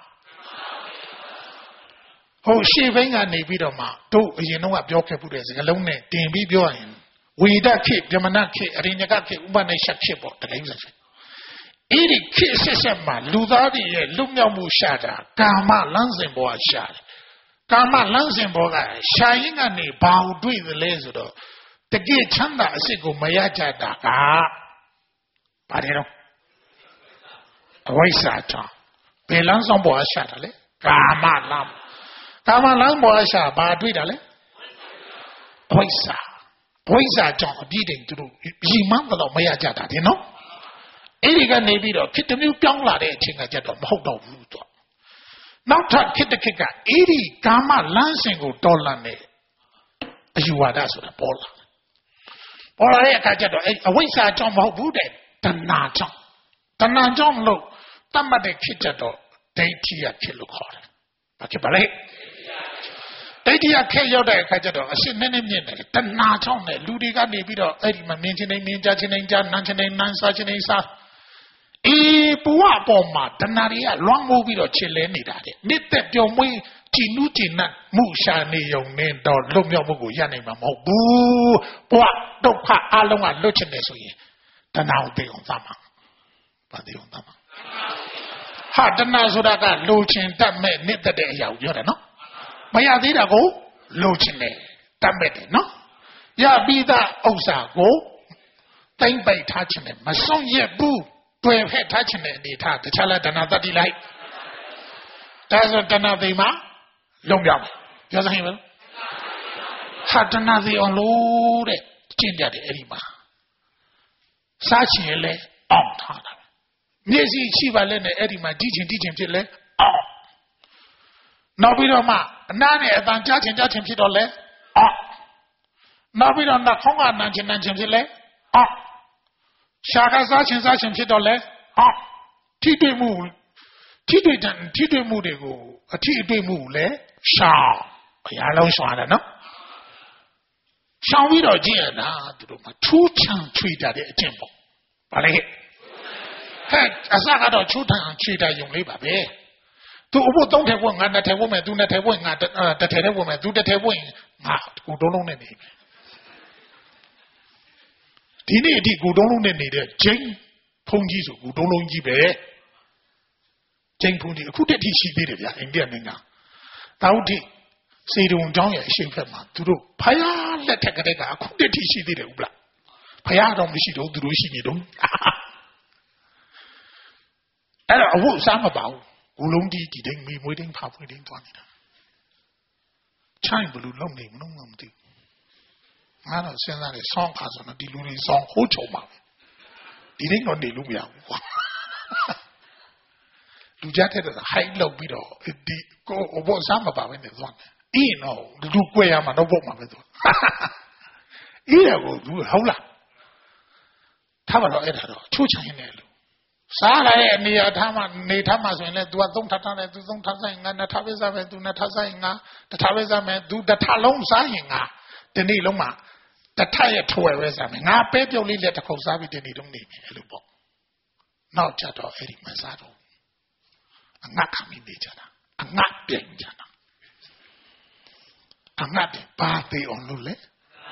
ဟိုရှေ့ဘင်းကနေပြီးတော့မှတို့အရင်တော့ပြောခဲ့မှုတဲ့စကားလုံးနဲ့တင်ပြီးပြောရင်ဝိဒခေပြမနာခေအရိညကခေဥပနိရှခေပေါ့တကယ်ဆိုအဲ့ဒီခေဆက်ဆက်မှာလူသားတွေရဲ့လွတ်မြောက်မှုရှာတာကာမလမ်းစဉ်ပေါ်ရှာတယ်ကာမလမ်းစဉ်ပေါ်ကရှာရင်ကနေဘာကိုတွေ့သလဲဆိုတော့တကယ်ချမ်းသာအစစ်ကိုမရကြတာကပါတယ်တော့အဝိဇ္ဇာကြောင့်ဘယ်လမ်းဆောင်ပေါ်ရှာတာလဲကာမလမ်းကာမလမ်းပေါ်ရှာဘာတွေ့တာလဲအဝိဇ္ဇာအဝိဇ္ဇာကြောင့်အပြည့်တင်သူတို့ရီမှန်းတော့မရကြတာတဲ့နော်အဲ့ဒီကနေပြီးတော့ဖြစ်တမျိုးပြောင်းလာတဲ့အချိန်ကကြတော့မဟုတ်တော့ဘူးတော့နောက်ထပ်ဖြစ်တဲ့ခေတ်ကအဲ့ဒီကာမလမ်းစဉ်ကိုတော်လန့်နေအယူဝါဒဆိုတာပေါ်လာပေါ်လာတဲ့အခါကျတော့အဲ့အဝိဇ္ဇာကြောင့်မဟုတ်ဘူးတဲ့တဏှာကြောင့်တဏှာကြောင့်လို့တတ်မှတ်တဲ့ခေတ်ကြတော့ဒိဋ္ဌိယခေတ်လို့ခေါ်တယ်ဘာဖြစ်ပါလဲဒိဋ္ဌိယခေတ်ရောက်တဲ့အခါကျတော့အရှင်းနည်းနည်းမြင့်တယ်တဏှာကြောင့်နဲ့လူတွေကနေပြီးတော့အဲ့ဒီမှာမြင်ချင်းနေမြင်ကြချင်းနေကြနမ်းချင်းနေနမ်းစားချင်းနေစားအေးဘဝပေါ်မှာတဏှာတွေကလွှမ်းမိုးပြီးတော့ချစ်လဲနေတာတဲ့နှစ်သက်ပျော်မွေးကြည်နူးကြည်နတ်မှုရှာနေုံနဲ့တော့လွတ်မြောက်မှုကိုရနိုင်မှာမဟုတ်ဘူးဘဝဒုက္ခအလုံးကလွတ်ချင်တယ်ဆိုရင်တဏှာကိုသိအောင်သတ်မှာဘာသိအောင်သတ်မှာဟာတဏှာဆိုတာကလိုချင်တတ်မဲ့နှစ်သက်တဲ့အရာကိုပြောတယ်နော်မရသေးတာကိုလိုချင်တယ်တတ်မဲ့တယ်နော်ရပြီးသားဥစ္စာကိုသိမ့်ပိုက်ထားချင်တယ်မဆုံးရက်ဘူးတွေ့ဖက်ထားချင်တဲ့အနေထားတခြားလားတဏှာတတ်တိလိုက်ဒါဆိုတဏှာသိမှာလုံးပြောင်းပြောစမ်းရင်ဟာတဏှာသိအောင်လို့တဲ့ကျင့်ကြတယ်အဲ့ဒီမှာစားချင်ရင်လည်းအောင်ထားတာမျက်စိရှိပါလဲနဲ့အဲ့ဒီမှာကြည့်ချင်ကြည့်ချင်ဖြစ်လဲအောင်နောက်ပြီးတော့မှအနားနဲ့အတန်ကြားချင်ကြားချင်ဖြစ်တော့လဲအောင်နောက်ပြီးတော့နှာခေါင်းကနမ်းချင်နမ်းချင်ဖြစ်လဲအောင်ရှာကစားချင်စားချင်ဖြစ်တော့လဲအောင်ထိတွေ့မှုထိတွေ့တဲ့ထိတွေ့မှုတွေကိုအထိအတွေ့မှုလည်းရှောင်ဘုရားလုံးရှောင်ရတယ်နော်ရှောင်ပြီးတော့ကြည့်ရတာသူတို့မှထူးချံချွေတာတဲ့အကျင့်ပေါ့ဗါလေဟဲ့အစကတော့ချူထံချွေတာယုံလေးပါပဲသူအဖို့သုံးထည့်ဖို့ငါနှစ်ထည့်ဖို့မယ်သူနှစ်ထည့်ဖို့ငါတစ်ထည့်နဲ့ဖို့မယ်သူတစ်ထည့်ဖို့ငါကိုတုံးလုံးနဲ့နေမယ်ဒီနေ့အထိကိုတုံးလုံးနဲ့နေတဲ့ဂျိန်းဖုန်ကြီးဆိုကိုတုံးလုံးကြီးပဲဂျိန်းဖုန်ကြီးအခုတည်းထိရှိသေးတယ်ဗျာအိန္ဒိယနိုင်ငံတောက်တိစေတုံကျောင်းရဲ့အရှိန်ဖက်မှာသူတို့ဖယားလက်ထက်ကတည်းကအခုတည်းထိရှိသေးတယ်ဟုတ်လားဖယားတော့မရှိတော့သူတို့ရှိနေတော့အဲ့တော့အဝတ်စားမပါဘူးကိုလုံးတီးဒီတိုင်းမိမွေးတိုင်းဖာဖွေးတိုင်းသွားနေတာချိုင်းဘလူးလုံးနေမလို့မသိဘူးငါတော့စဉ်းစားတယ်ဆောင်းခါဆိုတော့ဒီလူတွေဆောင်းဟိုးချုံပါပဲဒီတိုင်းတော့နေလို့မရဘူးကွာလူကြတဲ့တော့ဟိုက်လောက်ပြီးတော့ဒီကိုဘောစားမပါပဲနေသွားတယ်အင်းတော့လူကွယ်ရမှာတော့ပေါ့မှာပဲသူအေးရကိုသူဟုတ်လားထားပါတော့အဲ့ဒါတော့ချိုးချင်နေလို့စားလာတဲ့အနေအထားမှနေထားမှဆိုရင်လည်း तू ကသုံးထထားတယ် तू သုံးထဆိုင်ငါနှစ်ထပဲစားမယ် तू နှစ်ထဆိုင်ငါတစ်ထပဲစားမယ် तू တစ်ထလုံးစားရင်ငါဒီနေ့လုံးမှာတစ်ထရဲ့ထွယ်ပဲစားမယ်ငါပဲပြုတ်လေးလက်တစ်ခုစားပြီးဒီနေ့လုံးနေမယ်အဲ့လိုပေါ့နောက်ကြတော့အဲ့ဒီမစားတော့အငတ်ခံနေကြတာအငတ်ပြင်ကြတာအငတ်ပါသေးအောင်လို့လေ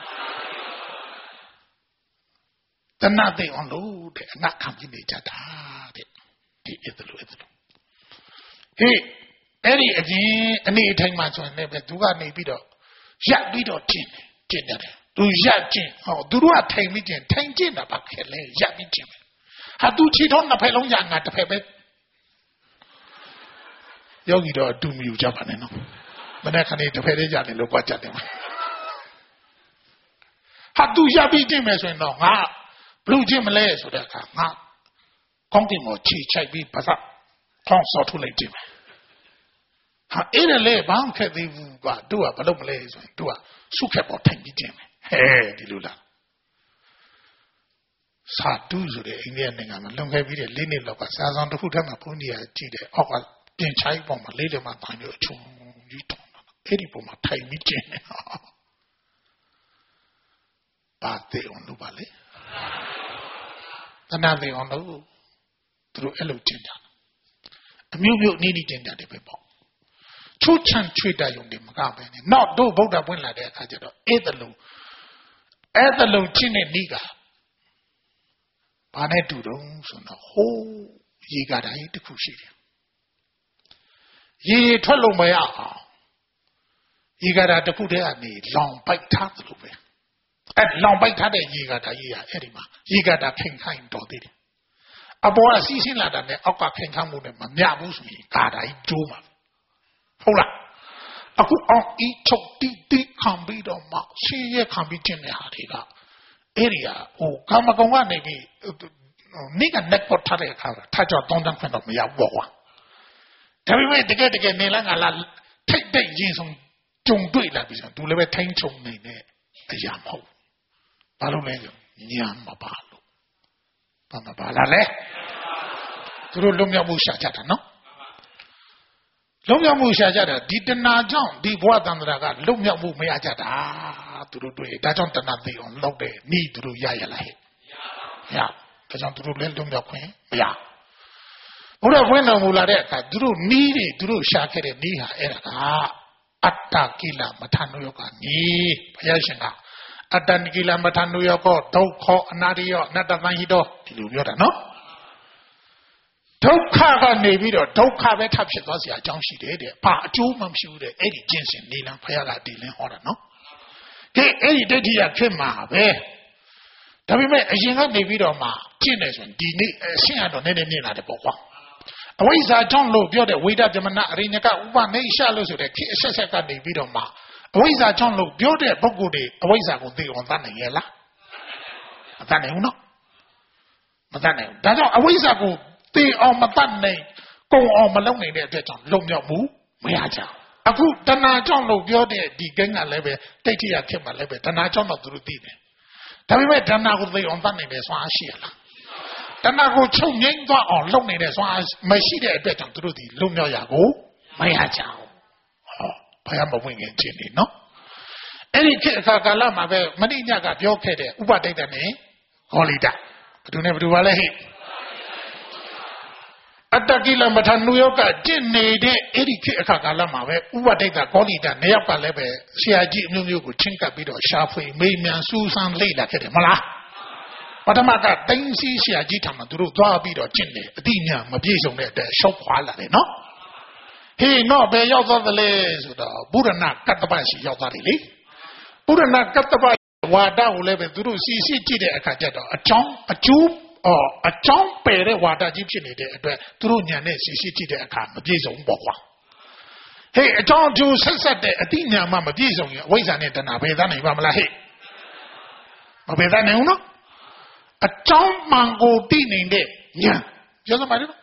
တဏှာသိအောင်လို့တဲ့အငတ်ခံနေကြတာတဲ့ဒီအဲ့လိုအဲ့လိုဟေးအဲ့ဒီအရင်အနေအထိုင်မှာဆိုရင်လည်းပဲသူကနေပြီးတော့ရက်ပြီးတော့ကျင့်တယ်ကျင့်တယ်သူရက်ကျင့်ဟောသူတို့ကထိုင်ပြီးကျင့်ထိုင်ကျင့်တာပါခဲလေရက်ပြီးကျင့်ဟာသူချီတော့နှစ်ဖက်လုံးရငါတစ်ဖက်ပဲယောဂီတော့အတူမယူကြပါနဲ့နော်မနေ့ကနေ့တစ်ဖက်လေးကြတယ်လို့ကြွားကြတယ်ဟာသူရက်ပြီးကျင့်မယ်ဆိုရင်တော့ငါဘလူးကျင့်မလဲဆိုတဲ့အခါငါကောင်းကင်ကိုခြေချိုက်ပြီးပါစခေါင်းစော်ထုတ်လိုက်ကြည့်မယ်ဟာအဲ့ဒါလေဘာမှခက်သေးဘူးကွာတို့ကဘာလို့မလဲဆိုရင်တို့ကစုခက်ပေါ်ထိုင်ပြီးကျင့်မယ်ဟဲ့ဒီလိုလားစာတူးဆိုတဲ့အိန္ဒိယနိုင်ငံမှာလွန်ခဲ့ပြီးတဲ့လေးနှစ်လောက်ကစာဆောင်တစ်ခုထက်မှဘုန်းကြီးကကြည့်တယ်အောက်ကပြင်ချိုင်းပေါ်မှာလေးတယ်မှတိုင်းပြီးအချုံကြီးတောင်းတာအဲ့ဒီပုံမှာထိုင်ပြီးကျင့်တယ်ပါတဲ့အောင်လို့ပါလေတဏှာသိအောင်လို့သူတို့အဲ့လိုကျင့်ကြတယ်အမျိုးမျိုးနေနေကျင့်ကြတယ်ပဲပေါ့ချိုးချန်ချွေတရုံတွေမကပဲနဲ့တော့တို့ဗုဒ္ဓပွင့်လာတဲ့အခါကျတော့အဲ့တလုံးအဲ့တလုံးကျင့်တဲ့ဤကဘာနဲ့တူတော့ဆိုတော့ဟိုးရေကတိုင်းတစ်ခုရှိတယ်ရေထွက်လို့မရအောင်ရေကတာတစ်ခုတည်းကနေလောင်ပိုက်ထားသလိုပဲအဲ့လောင်ပိုက်ထားတဲ့ရေကတာကြီးရအဲ့ဒီမှာရေကတာခင်ခိုင်းတော်သေးတယ်အပေါ်ကစီးဆင်းလာတာနဲ့အောက်ကခင်ခမ်းမှုနဲ့မမျှဘူးဆိုရင်ကာတာကြီးကျိုးမှာဟုတ်လားအခုအောင်ဤချုပ်တိတိခံပြီးတော့မှရှင်းရခံပြီးကျင့်တဲ့ဟာတွေကအဲ့ဒီဟာဟိုကာမကုံကနေပြီးနိကနက်ပေါ်ထားတဲ့အခါထားကြတောင်းတန်းခွင့်တော့မရဘူးကွာဒါပေမဲ့တကယ်တကယ်နေလားငါလားထိတ်တိတ်ရင်ဆုံးကြုံတွေ့လာပြီဆိုတော့သူလည်းပဲထိန်းချုပ်နေတဲ့အရာမဟုတ်ဘာလို့လဲညာမပါလို့ဘာမပါလားလဲသူတို့လုံမြောက်မှုရှာကြတာနော်လုံမြောက်မှုရှာကြတာဒီတဏှာကြောင့်ဒီဘဝတန္တရာကလုံမြောက်မှုမရကြတာသူတို့တွေ့ဒါကြောင့်တဏှာသိအောင်လုပ်တယ်နီးသူတို့ရရလားဟဲ့ရဒါကြောင့်သူတို့လည်းလုံမြောက်ခွင့်မရဘုရားဖွင့်တော်မူလာတဲ့အခါသူတို့နီးတွေသူတို့ရှာခဲ့တဲ့နီးဟာအဲ့ဒါကအတ္တကိလမထနုယောကနီးဘုရားရှင်ကအတ္တကိလမထနုယောကဒုက္ခအနာရိယောအနတ္တသံဟိတောဒီလိုပြောတာနော်ဒုက္ခကနေပြီးတော့ဒုက္ခပဲထပ်ဖြစ်သွားစရာအကြောင်းရှိတယ်တဲ့ဘာအကျိုးမှမရှိဘူးတဲ့အဲ့ဒီကျင့်စဉ်နေလံဖယားကဒီလင်းဟောတာနော်ကဲအဲ့ဒီဒိဋ္ဌိရဖြစ်မှာပဲဒါပေမဲ့အရင်ကနေပြီးတော့မှကျင့်တယ်ဆိုရင်ဒီနေ့အရှင်းရတော့နည်းနည်းမြင်လာတယ်ပေါ့ကွာအဝိဇ္ဇာကြောင့်လို့ပြောတဲ့ဝိဒပြမနာအရိညကဥပနိရှလို့ဆိုတဲ့ခေအဆက်ဆက်ကနေပြီးတော့မှအဝိဇ္ဇာကြောင့်လို့ပြောတဲ့ပုဂ္ဂိုလ်တွေအဝိဇ္ဇာကိုသိအောင်သတ်နိုင်ရဲ့လားမသတ်နိုင်ဘူးနော်မသတ်နိုင်ဘူးဒါကြောင့်အဝိဇ္ဇာကိုသိအောင်မတတ်နိုင်ကုံအောင်မလုပ်နိုင်တဲ့အတွက်ကြောင့်လုံမြောက်မှုမရကြဘူးအခုတဏှာကြောင့်လို့ပြောတဲ့ဒီကိန်းကလည်းပဲတိတ်တိရဖြစ်မှလည်းပဲတဏှာကြောင့်တော့သူတို့သိတယ်ဒါပေမဲ့တဏှာကိုသိအောင်တတ်နိုင်တယ်ဆိုအားရှိရလားတဏှာကိုချုပ်ငိမ့်သွားအောင်လုပ်နိုင်တယ်ဆိုအားမရှိတဲ့အတွက်ကြောင့်သူတို့ဒီလုံမြောက်ရကိုမရကြဘူးဟောဘာမှမဝင်ခင်ချင်းနေနော်အဲ့ဒီခေတ်အခါကာလမှာပဲမဏိညကပြောခဲ့တဲ့ဥပဒိတ်တနဲ့ဂောလိတဘယ်သူနဲ့ဘယ်သူပါလဲဟဲ့အတ္တကိလမထနုယောကကျင့်နေတဲ့အဲ့ဒီခေတ်အခါကာလမှာပဲဥပဒိတ်ကဂောလိတနှစ်ယောက်ကလည်းပဲဆရာကြီးအမျိုးမျိုးကိုချင်းကပ်ပြီးတော့ရှာဖွေမေးမြန်းစူးစမ်းလေ့လာခဲ့တယ်မလားပထမကတိုင်းစီဆရာကြီးထံမှာသူတို့သွားပြီးတော့ကျင့်တယ်အတိညာမပြည့်စုံတဲ့အတွက်ရှောက်ခွာလာတယ်နော်ဟေးတော့ဘယ်ရောက်သွားသလဲဆိုတော့ဘုရဏကတ္တပရှိရောက်သွားတယ်လေဘုရဏကတ္တပဝါဒကိုလည်းပဲသူတို့စီစီကြည့်တဲ့အခါကျတော့အကြောင်းအကျိုးအော်အကြောင်းပယ်တဲ့ဝါဒကြီးဖြစ်နေတဲ့အတွက်သူတို့ညာနဲ့စီစီကြည့်တဲ့အခါမပြည့်စုံပေါ့ကွာဟေးအကြောင်းအကျိုးဆက်ဆက်တဲ့အတိညာမှမပြည့်စုံရင်အဝိဇ္ဇာနဲ့တဏှာဘယ်သားနိုင်ပါမလားဟေးမပေတတ်နိုင်ဘူးနော်အကြောင်းမှန်ကိုသိနေတဲ့ဉာဏ်ပြောစမ်းပါလေ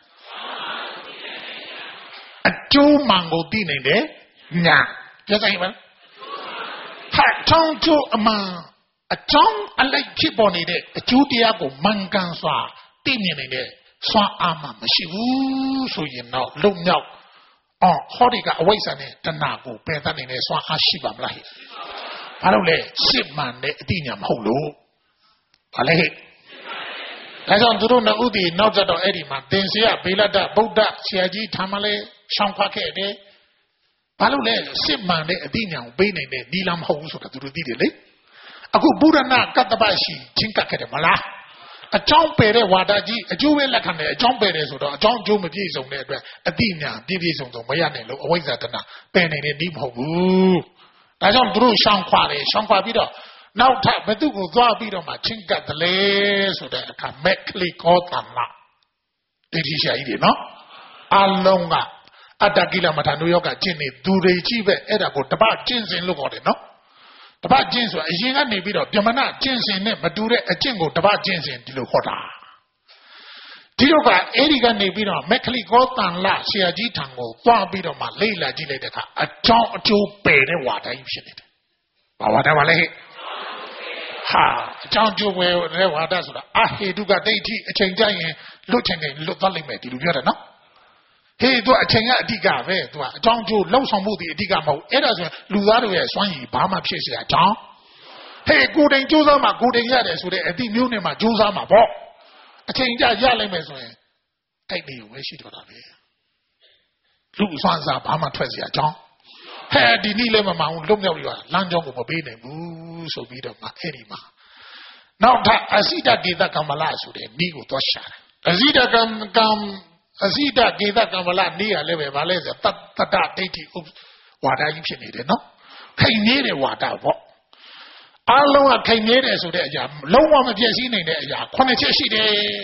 အကျိုးမှန်ကိုသိနေတဲ့ဉာဏ်ပြောစမ်းပါဟာတောင်းကျိုးအမှန်အကြောင်းအလိုက်ဖြစ်ပေါ်နေတဲ့အကျိုးတရားကိုမှန်ကန်စွာသိမြင်နေတဲ့စွမ်းအားမှမရှိဘူးဆိုရင်တော့လုံမြောက်အော်ဟောဒီကအဝိဇ္ဇာနဲ့တဏှာကိုပယ်တတ်နေတဲ့စွမ်းအားရှိပါမလားဟဲ့ဘာလို့လဲစစ်မှန်တဲ့အတိညာမဟုတ်လို့ဘာလဲဟဲ့ဒါကြောင့်သူတို့နှစ်ဦးဒီနောက်ကြတော့အဲ့ဒီမှာသင်္ဆေယဘေလတ္တဗုဒ္ဓဆရာကြီးထားမလဲရှောင်ခွာခဲ့တယ်ဘာလို့လဲစစ်မှန်တဲ့အတိညာကိုပေးနေတဲ့ဒီလားမဟုတ်ဘူးဆိုတာသူတို့သိတယ်လေအခုဘုရဏကတ္တပရှိချင်းကတ်ခဲ့တယ်မလားအကြောင်းပယ်တဲ့ဝါဒကြီးအကျိုးပဲလက်ခံတယ်အကြောင်းပယ်တယ်ဆိုတော့အကြောင်းအကျိုးမပြည့်စုံတဲ့အတွက်အတိညာပြည့်ပြည့်စုံစုံမရနိုင်လို့အဝိဇ္ဇာတဏပယ်နေတဲ့ဒီမဟုတ်ဘူးဒါကြောင့်သူတို့ရှောင်ခွာတယ်ရှောင်ခွာပြီးတော့နောက်ထပ်ဘသူကိုသွားပြီးတော့မှချင်းကတ်တယ်လေဆိုတဲ့အခါမက်ကလေးကောတမ္မဒိဋ္ဌိရှာကြီးတွေနော်အလုံးကအတ္တကိလမထာနုယောကကျင့်နေသူတွေကြီးပဲအဲ့ဒါကိုတပတ်ကျင့်စဉ်လို့ခေါ်တယ်နော်တပတ်ကျင့်ဆိုအရင်ကနေပြီးတော့ဗြဟ္မဏကျင့်စဉ်နဲ့မတူတဲ့အကျင့်ကိုတပတ်ကျင့်စဉ်ဒီလိုခေါ်တာဒီလိုကအဲ့ဒီကနေပြီးတော့မက်ကလိကောတန်လဆရာကြီးထံကိုသွားပြီးတော့မှလိမ့်လာကြည့်လိုက်တဲ့အခါအကြောင်းအကျိုးပယ်တဲ့ဝါဒကြီးဖြစ်နေတယ်ဘာဝါဒပါလဲဟာအကြောင်းကျိုးပယ်တဲ့ဝါဒဆိုတာအဟေတုကဒိဋ္ဌိအချိန်ကြရင်လွတ်ချင်တယ်လွတ်သွားလိမ့်မယ်ဒီလိုပြောတယ်နော်ဟေးသူအချိန်ကအဓိကပဲသူကအကြောင်းကျိုးလှုပ်ဆောင်မှုဒီအဓိကမဟုတ်အဲ့ဒါဆိုရင်လူသားတွေရဲ့စွမ်းရည်ဘာမှဖြစ်เสียအကြောင်းဟေးကိုယ်တိုင်ကြိုးစားမှကိုယ်တိုင်ရတယ်ဆိုတဲ့အတိမျိုးနဲ့မှကြိုးစားမှာပေါ့အချိန်ကြရလိုက်မယ်ဆိုရင်တိုက်နေဝဲရှိတော့တာပဲလူစွမ်းစားဘာမှထွက်เสียအကြောင်းဟဲ့ဒီနည်းလည်းမမှန်ဘူးလွတ်မြောက်ပြီးတော့လမ်းကြောင်းကိုမပေးနိုင်ဘူးဆိုပြီးတော့မှအဲ့ဒီမှာနောက်ထပ်အစိတဒေသကမ္မလဆိုတဲ့ဤကိုသွားရှာတယ်အစိတကံကံအစိတဒေသကမ္မလနေရလည်းပဲဗာလဲဆိုတတ္တဒိဋ္ဌိဝါဒကြီးဖြစ်နေတယ်နော်ခိုင်နေတဲ့ဝါဒပေါ့အလုံးကခိုင်နေတယ်ဆိုတဲ့အရာလုံးဝမပြည့်စည်နိုင်တဲ့အရာခုနှစ်ချက်ရှိတယ်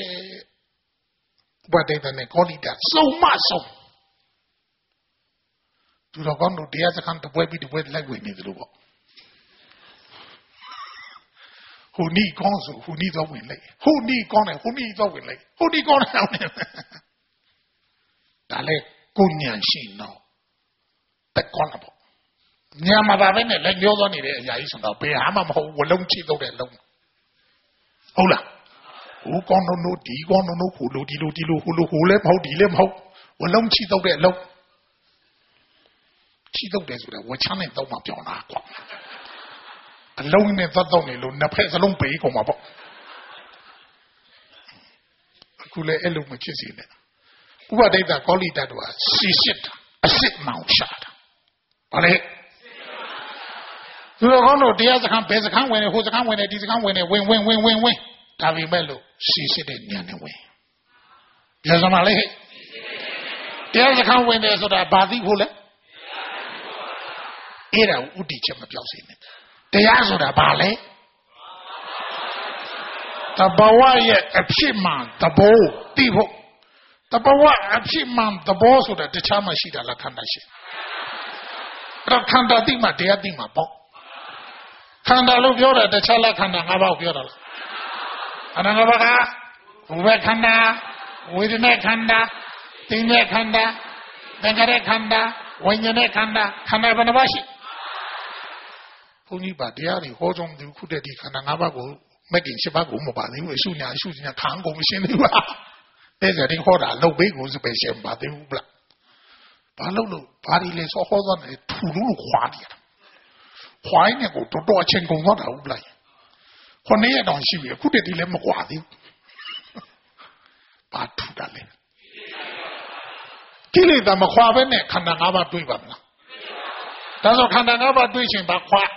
ဘဝတည်းနဲ့ကောလိတာစုံမစုံသူတော်ကောင်းတို့တရားစခန်းတပွဲပြီးတပွဲလိုက်ဝင်နေသလိုပေါ့ဟိုနီးကောင်းဆိုဟိုနီးတော့ဝင်လိုက်ဟိုနီးကောင်းတယ်ဟိုနီးတော့ဝင်လိုက်ဟိုနီးကောင်းတယ်ဒါလေကိုညံရှိတော့တက်ကောင်းတာပေါ့ညံမှာပါပဲနဲ့လက်ညှိုးသွားနေတဲ့အရာကြီးဆိုတော့ဘယ်ဟာမှမဟုတ်ဝလုံးချိတော့တဲ့လုံးဟုတ်လားဟိုကောင်းတော့တို့ဒီကောင်းတော့တို့ဟိုလိုဒီလိုဒီလိုဟိုလိုဟိုလည်းမဟုတ်ဒီလည်းမဟုတ်ဝလုံးချိတော့တဲ့အလုံးချိတော့တယ်ဆိုတော့ဝချမ်းနဲ့တော့မှပြောင်းတာကွာအလုံးနဲ့သတ်တော့နေလို့နှစ်ဖက်စလုံးပေးကုန်မှာပေါ့အခုလည်းအဲ့လိုမဖြစ်စီနဲ့ဥပဒိတကောလိတတို့ဟာစီစစ်တာအစစ်မောင်ရှာတာဘာလဲသူတို့ကောင်းတို့တရားစခန်းဘယ်စခန်းဝင်နေဟိုစခန်းဝင်နေဒီစခန်းဝင်နေဝင်ဝင်ဝင်ဝင်ဝင်ဒါပေမဲ့လို့စီစစ်တဲ့ဉာဏ်နဲ့ဝင်ပြောစမ်းပါလေတရားစခန်းဝင်တယ်ဆိုတာဘာသိဖို့လဲအဲ့ဒါဥတီချက်မပြောက်စေနဲ့တရားဆိုတာဘာလဲတဘာဝရဲ့အဖြစ်မှန်သဘောသိဖို့တဘာဝအဖြစ်မှန်သဘောဆိုတာတခြားမှရှိတာလားခန္ဓာရှိအဲ့ခန္ဓာသိမှတရားသိမှပေါ့ခန္ဓာလို့ပြောတာတခြားလားခန္ဓာ၅ပါးပြောတာလားခန္ဓာ၅ပါးကဝေခန္ဓာဝေဒနာခန္ဓာသင်္ညေခန္ဓာသင်္ခါရခန္ဓာဝိညာဉ်ခန္ဓာခန္ဓာဘယ်နှပါးရှိဘုန်းကြီးပါတရားတွေဟောကြောင်းဒီခုတည်းဒီခန္ဓာ၅ပါးကိုမက်ကင်၈ပါးကိုမပါသေးဘူးအရှုညာအရှုညာခံကုန်မရှင်းသေးဘူးလားတဲ့ကြရင်ဟောတာလုတ်ဘေးကိုစပယ်ရှင်းပါသေးဘူးလားဘာလို့လို့ဘာဒီလဲဆိုဟောသွားတယ်ထူလို့ခွာနေတယ်ခွာနေကိုတော်တော်အချင်းကုန်သွားတာဟုတ်လားခொနည်းရတောင်ရှိပြီအခုတည်းဒီလည်းမကွာသေးဘူးဘာထူတာလဲကိလေသာမခွာဘဲနဲ့ခန္ဓာ၅ပါးတွေးပါမလားဒါဆိုခန္ဓာ၅ပါးတွေးခြင်းဘာခွာ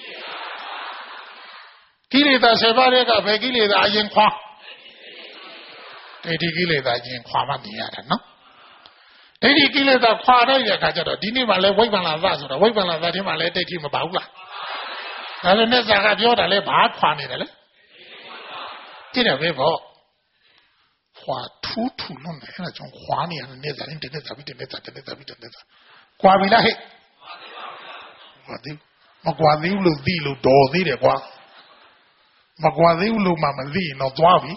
ကိလေသာ၁၀ပါးတွေကဘယ်ကိလေသာအရင်ခွာဒိဋ္ဌိကိလေသာအရင်ခွာမှမြင်ရတယ်နော်ဒိဋ္ဌိကိလေသာခွာတဲ့အခါကျတော့ဒီနေ့မှလည်းဝိပ္ပန္နသဆိုတော့ဝိပ္ပန္နသထဲမှာလည်းဒိဋ္ဌိမပါဘူးလားဒါဆိုနဲ့ဇာကပြောတာလဲဘာခွာနေတယ်လဲကြည့်တယ်ပဲပေါ့ခွာထူးထူးလုံးနဲ့အဲ့ဒါကြောင့်ခွာနေရတယ်နေဇာရင်တဲ့ဇာပြီးတဲ့ဇာတဲ့ဇာပြီးတဲ့ဇာခွာပြီလားဟဲ့မကွာသေးမကွာသေးလို့သိလို့တော်သေးတယ်ကွာမကွာသေးဘူးလို့မှမသိရင်တော့သွားပြီ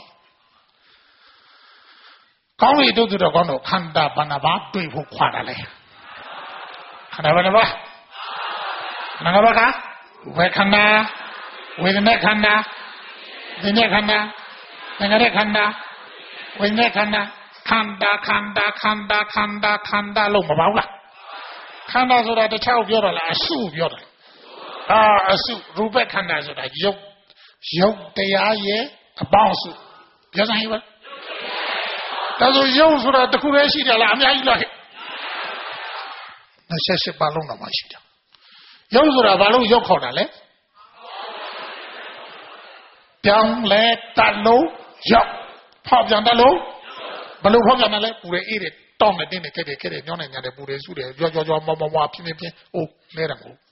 ကောင်းပြီတို့တို့တော့ကောင်းတော့ခန္ဓာဘဏ္ဍပါတွေ့ဖို့ခွာတာလေခန္ဓာဘဏ္ဍပါခန္ဓာဘကဝေခန္ဓာဝေဒနာခန္ဓာဝိညာဉ်ခန္ဓာသင်္ခါရခန္ဓာဝိညာဉ်ခန္ဓာခန္ဓာခန္ဓာခန္ဓာခန္ဓာခန္ဓာလို့မပေါ့လားခန္ဓာဆိုတာတခြားပြောတာလားအစုပြောတာအာအစုရူပခန္ဓာဆိုတာယုတ်ယုတ်တရားရဲ့အပေါင်းစုပြောစမ်းဟိပါဒါဆိုယုတ်ဆိုတာတစ်ခုပဲရှိတယ်လားအများကြီးလားဟဲ့နှစ်ဆက်ဆက်ပါလုံးတော့မှရှိတယ်ယုတ်ဆိုတာဘာလို့ယုတ်ခေါ်တာလဲပြောင်းလဲတလုံးရောက်ဖောက်ပြန်တလုံးဘလို့ဖောက်ပြန်တယ်လဲပူရအေးတယ်တောင်းနေတင်းနေခဲ့တယ်ခဲ့တယ်ညောင်းနေညာတယ်ပူတယ်စုတယ်ကြွကြွကြွမောမောမောပြင်းပြင်းပြင်းအိုးလဲတယ်မဟုတ်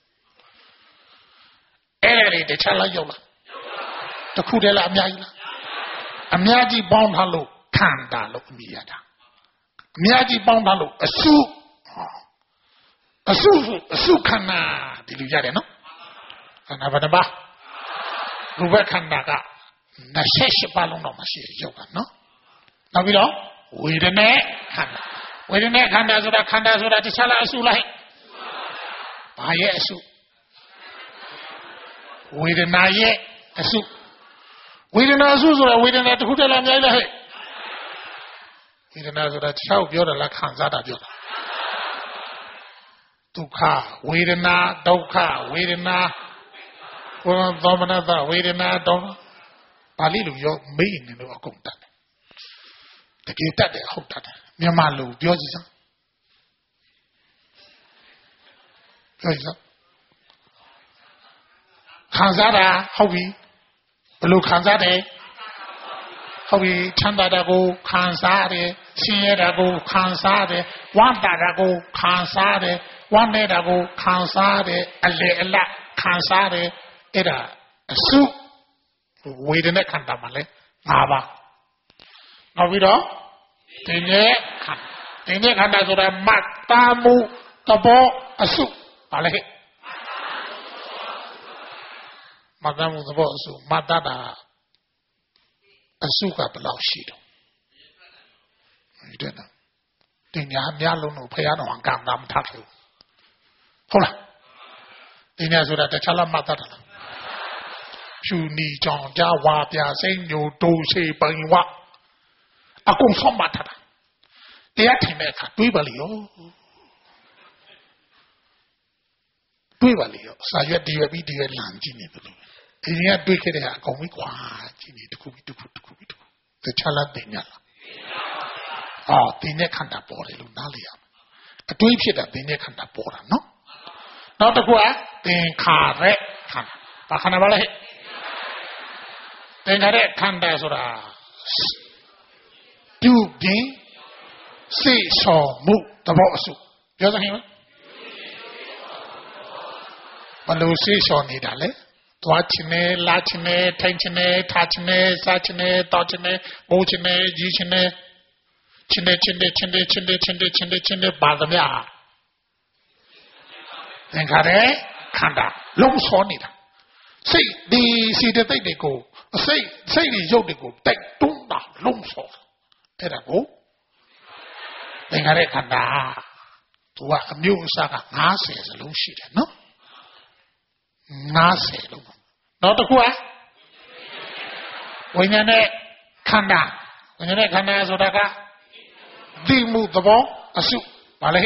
အဲ့ဒါတွေတခြားလိုက်ရောက်လာတခုတည်းလားအများကြီးလားအများကြီးပေါင်းထားလို့ခန္ဓာလို့အမည်ရတာအများကြီးပေါင်းထားလို့အစုအစုအစုခန္ဓာဒီလိုရတယ်နော်ခန္ဓာဘာဘာရူပခန္ဓာကနှစ်ဆက်ရှိပါလုံးတော့မရှိရုပ်ကနော်နောက်ပြီးတော့ဝေဒနာခန္ဓာဝေဒနာခန္ဓာဆိုတာခန္ဓာဆိုတာတခြားလားအစုလားဘာရဲ့အစုဝေဒနာရဲ့အစုဝေဒနာအစုဆိုတာဝေဒနာတစ်ခုတည်းလားအများကြီးလားဟဲ့ဝေဒနာဆိုတာတခြားပြောတာလားခံစားတာပြောတာဒုက္ခဝေဒနာဒုက္ခဝေဒနာဝေဒနာသောမနတဝေဒနာတောင်းပါဠိလိုရောမေးနေလို့အကုန်တတ်တယ်တကယ်တတ်တယ်ဟုတ်တတ်တယ်မြန်မာလိုပြောကြည့်စမ်းပြောကြည့်စမ်းခံစားတာဟုတ်ပြီဘယ်လိုခံစားတယ်ဟုတ်ပြီချမ်းသာတာကိုခံစားတယ်ဆင်းရဲတာကိုခံစားတယ်ဝမ်းသာတာကိုခံစားတယ်ဝမ်းနေတာကိုခံစားတယ်အလေအလတ်ခံစားတယ်အဲ့ဒါအစုဝေဒနာခန္ဓာမှာလဲ၅ပါးနောက်ပြီးတော့ဒီနေ့ခန္ဓာဒီနေ့ခန္ဓာဆိုတာမတ်တာမှုသဘောအစုဘာလဲမတ်တာမှုသဘောအစုမတ်တာတာအစုကဘယ်လောက်ရှိတော့ဒီတဲ့နော်တင်ညာအများလုံးတော့ဖယားတော်ကံတာမထားဘူးဟုတ်လားတင်ညာဆိုတာတခြားလားမတ်တာလားဖြူနီကြောင်ကြဝါပြစိမ့်ညိုတိုးစေပိုင်ဝအကုန်ဆုံးမထားတာတရားထင်တဲ့အခါတွေးပါလေရောတွေးပါလေရောစာရွက်တရွက်ပြီးတရွက်လမ်းကြည့်နေတယ်လို့ဒီနေ့ကတွေးခဲ့တဲ့အကောင်ကြီးကွာကြည့်နေတခုပြီးတခုတခုပြီးတခုတခြားလားတင်ညာလားအော်တင်ညာခန္ဓာပေါ်တယ်လို့နားလည်ရမယ်အတွေးဖြစ်တာတင်ညာခန္ဓာပေါ်တာနော်နောက်တစ်ခုကသင်္ခါရခန္ဓာဘာခန္ဓာပါလဲသင်္ခါရခန္ဓာဆိုတာပြုပြင်စိတ်ဆော်မှုသဘောအစုပြောစမ်းဟင်ဘယ်လိုစိတ်ဆော်နေတာလဲသွားချင်တယ်လာချင်တယ်ထိုင်ချင်တယ်ထားချင်တယ်စားချင်တယ်တောက်ချင်တယ်ဘိုးချင်တယ်ကြီးချင်တယ်ချင်တယ်ချင်တယ်ချင်တယ်ချင်တယ်ချင်တယ်ချင်တယ်ချင်တယ်ပါသမျှသင်္ခါရခန္ဓာလုံးဆော်နေတာစိတ်ဒီစီတဲ့တိတ်တွေကိုစိတ်စိတ်တွေရုပ်တွေကိုတိုက်တွန်းတာလုံးဆော်အဲ့ဒါကိုသင်္ခါရခန္ဓာသူကအမျိုးအစားက၅၀စလုံးရှိတယ်နော်၅၀လုံးနောက်တစ်ခုကဝိညာဉ်နဲ့ခန္ဓာဝိညာဉ်နဲ့ခန္ဓာဆိုတာကဒီမှုသဘောအစုဘာလဲ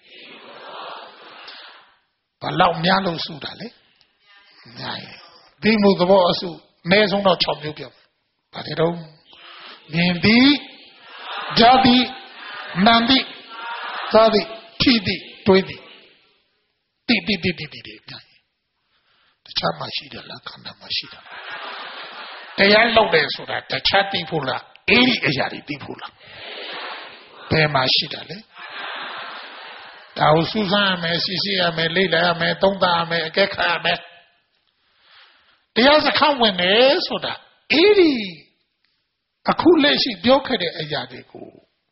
ဘာလောက်များလို့စုတာလဲများရင်ဒီမှုသဘောအစုအနည်းဆုံးတော့၆မျိုးပြောဘာတွေတော့မြင်သည်ကြားသည်နာမ်သည်စားသည်ထိသည်တွေးသည်တိတိတိတိတိများရင်တခြားမှရှိတယ်လားခန္ဓာမှရှိတယ်တရားလောက်တယ်ဆိုတာတခြားသိဖို့လားအဲ့ဒီအရာတွေသိဖို့လားဘယ်မှာရှိတယ်လဲဒါကိုစူးစမ်းရမယ်စီစီရမယ်လေ့လာရမယ်သုံးသပ်ရမယ်အကဲခတ်ရမယ်တရားစခန်းဝင်တယ်ဆိုတာအဲ့ဒီအခုလက်ရှိပြောခဲ့တဲ့အရာတွေကို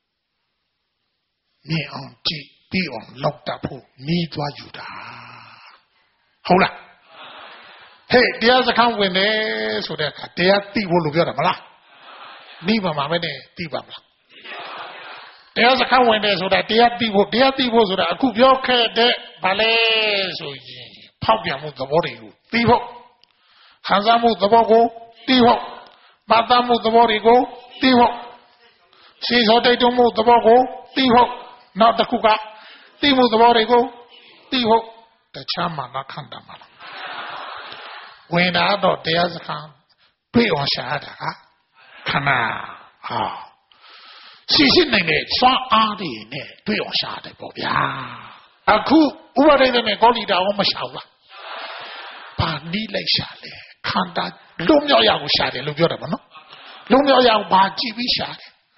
မြင်အောင်ကြည့်ပြီးအောင်လောက်တတ်ဖို့နီးသွားယူတာဟုတ်လား嘿，第二是看问的，说的看第二地步路标的么啦？你爸妈没呢？地爸妈。第二是看问的，说的第二地步，第二地步说的，股票开的，把嘞所以跑表目怎么的有地步，汉山目怎么过地步，马达目怎么的过地步，西手带动目怎么过地步，那的股价地步怎么的过地步，在前面那看到嘛了。为哪到第二是看对往下的啊？看呐啊，细心的呢，双阿的呢，对往下的不呀？啊，苦我这边搞里头我们下了，把你来下来，看到龙苗要下的，龙苗的么喏？龙苗要把几笔下的，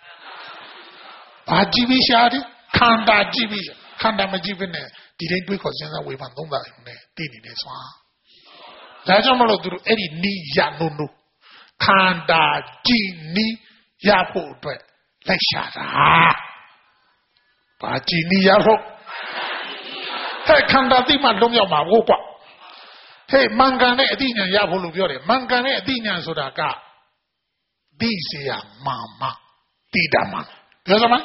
把几笔下的，看到几笔，看到没几笔呢？第天对考现在违反动作呢，对你来说。在这么多都哎，你呀努努，看到今你呀不对，来下啥？把今你呀说，嘿，看到地嘛龙要马我挂，嘿，满干的地呢呀不路标的，满干的地呢说的个，地是呀妈妈，地的妈，有什么？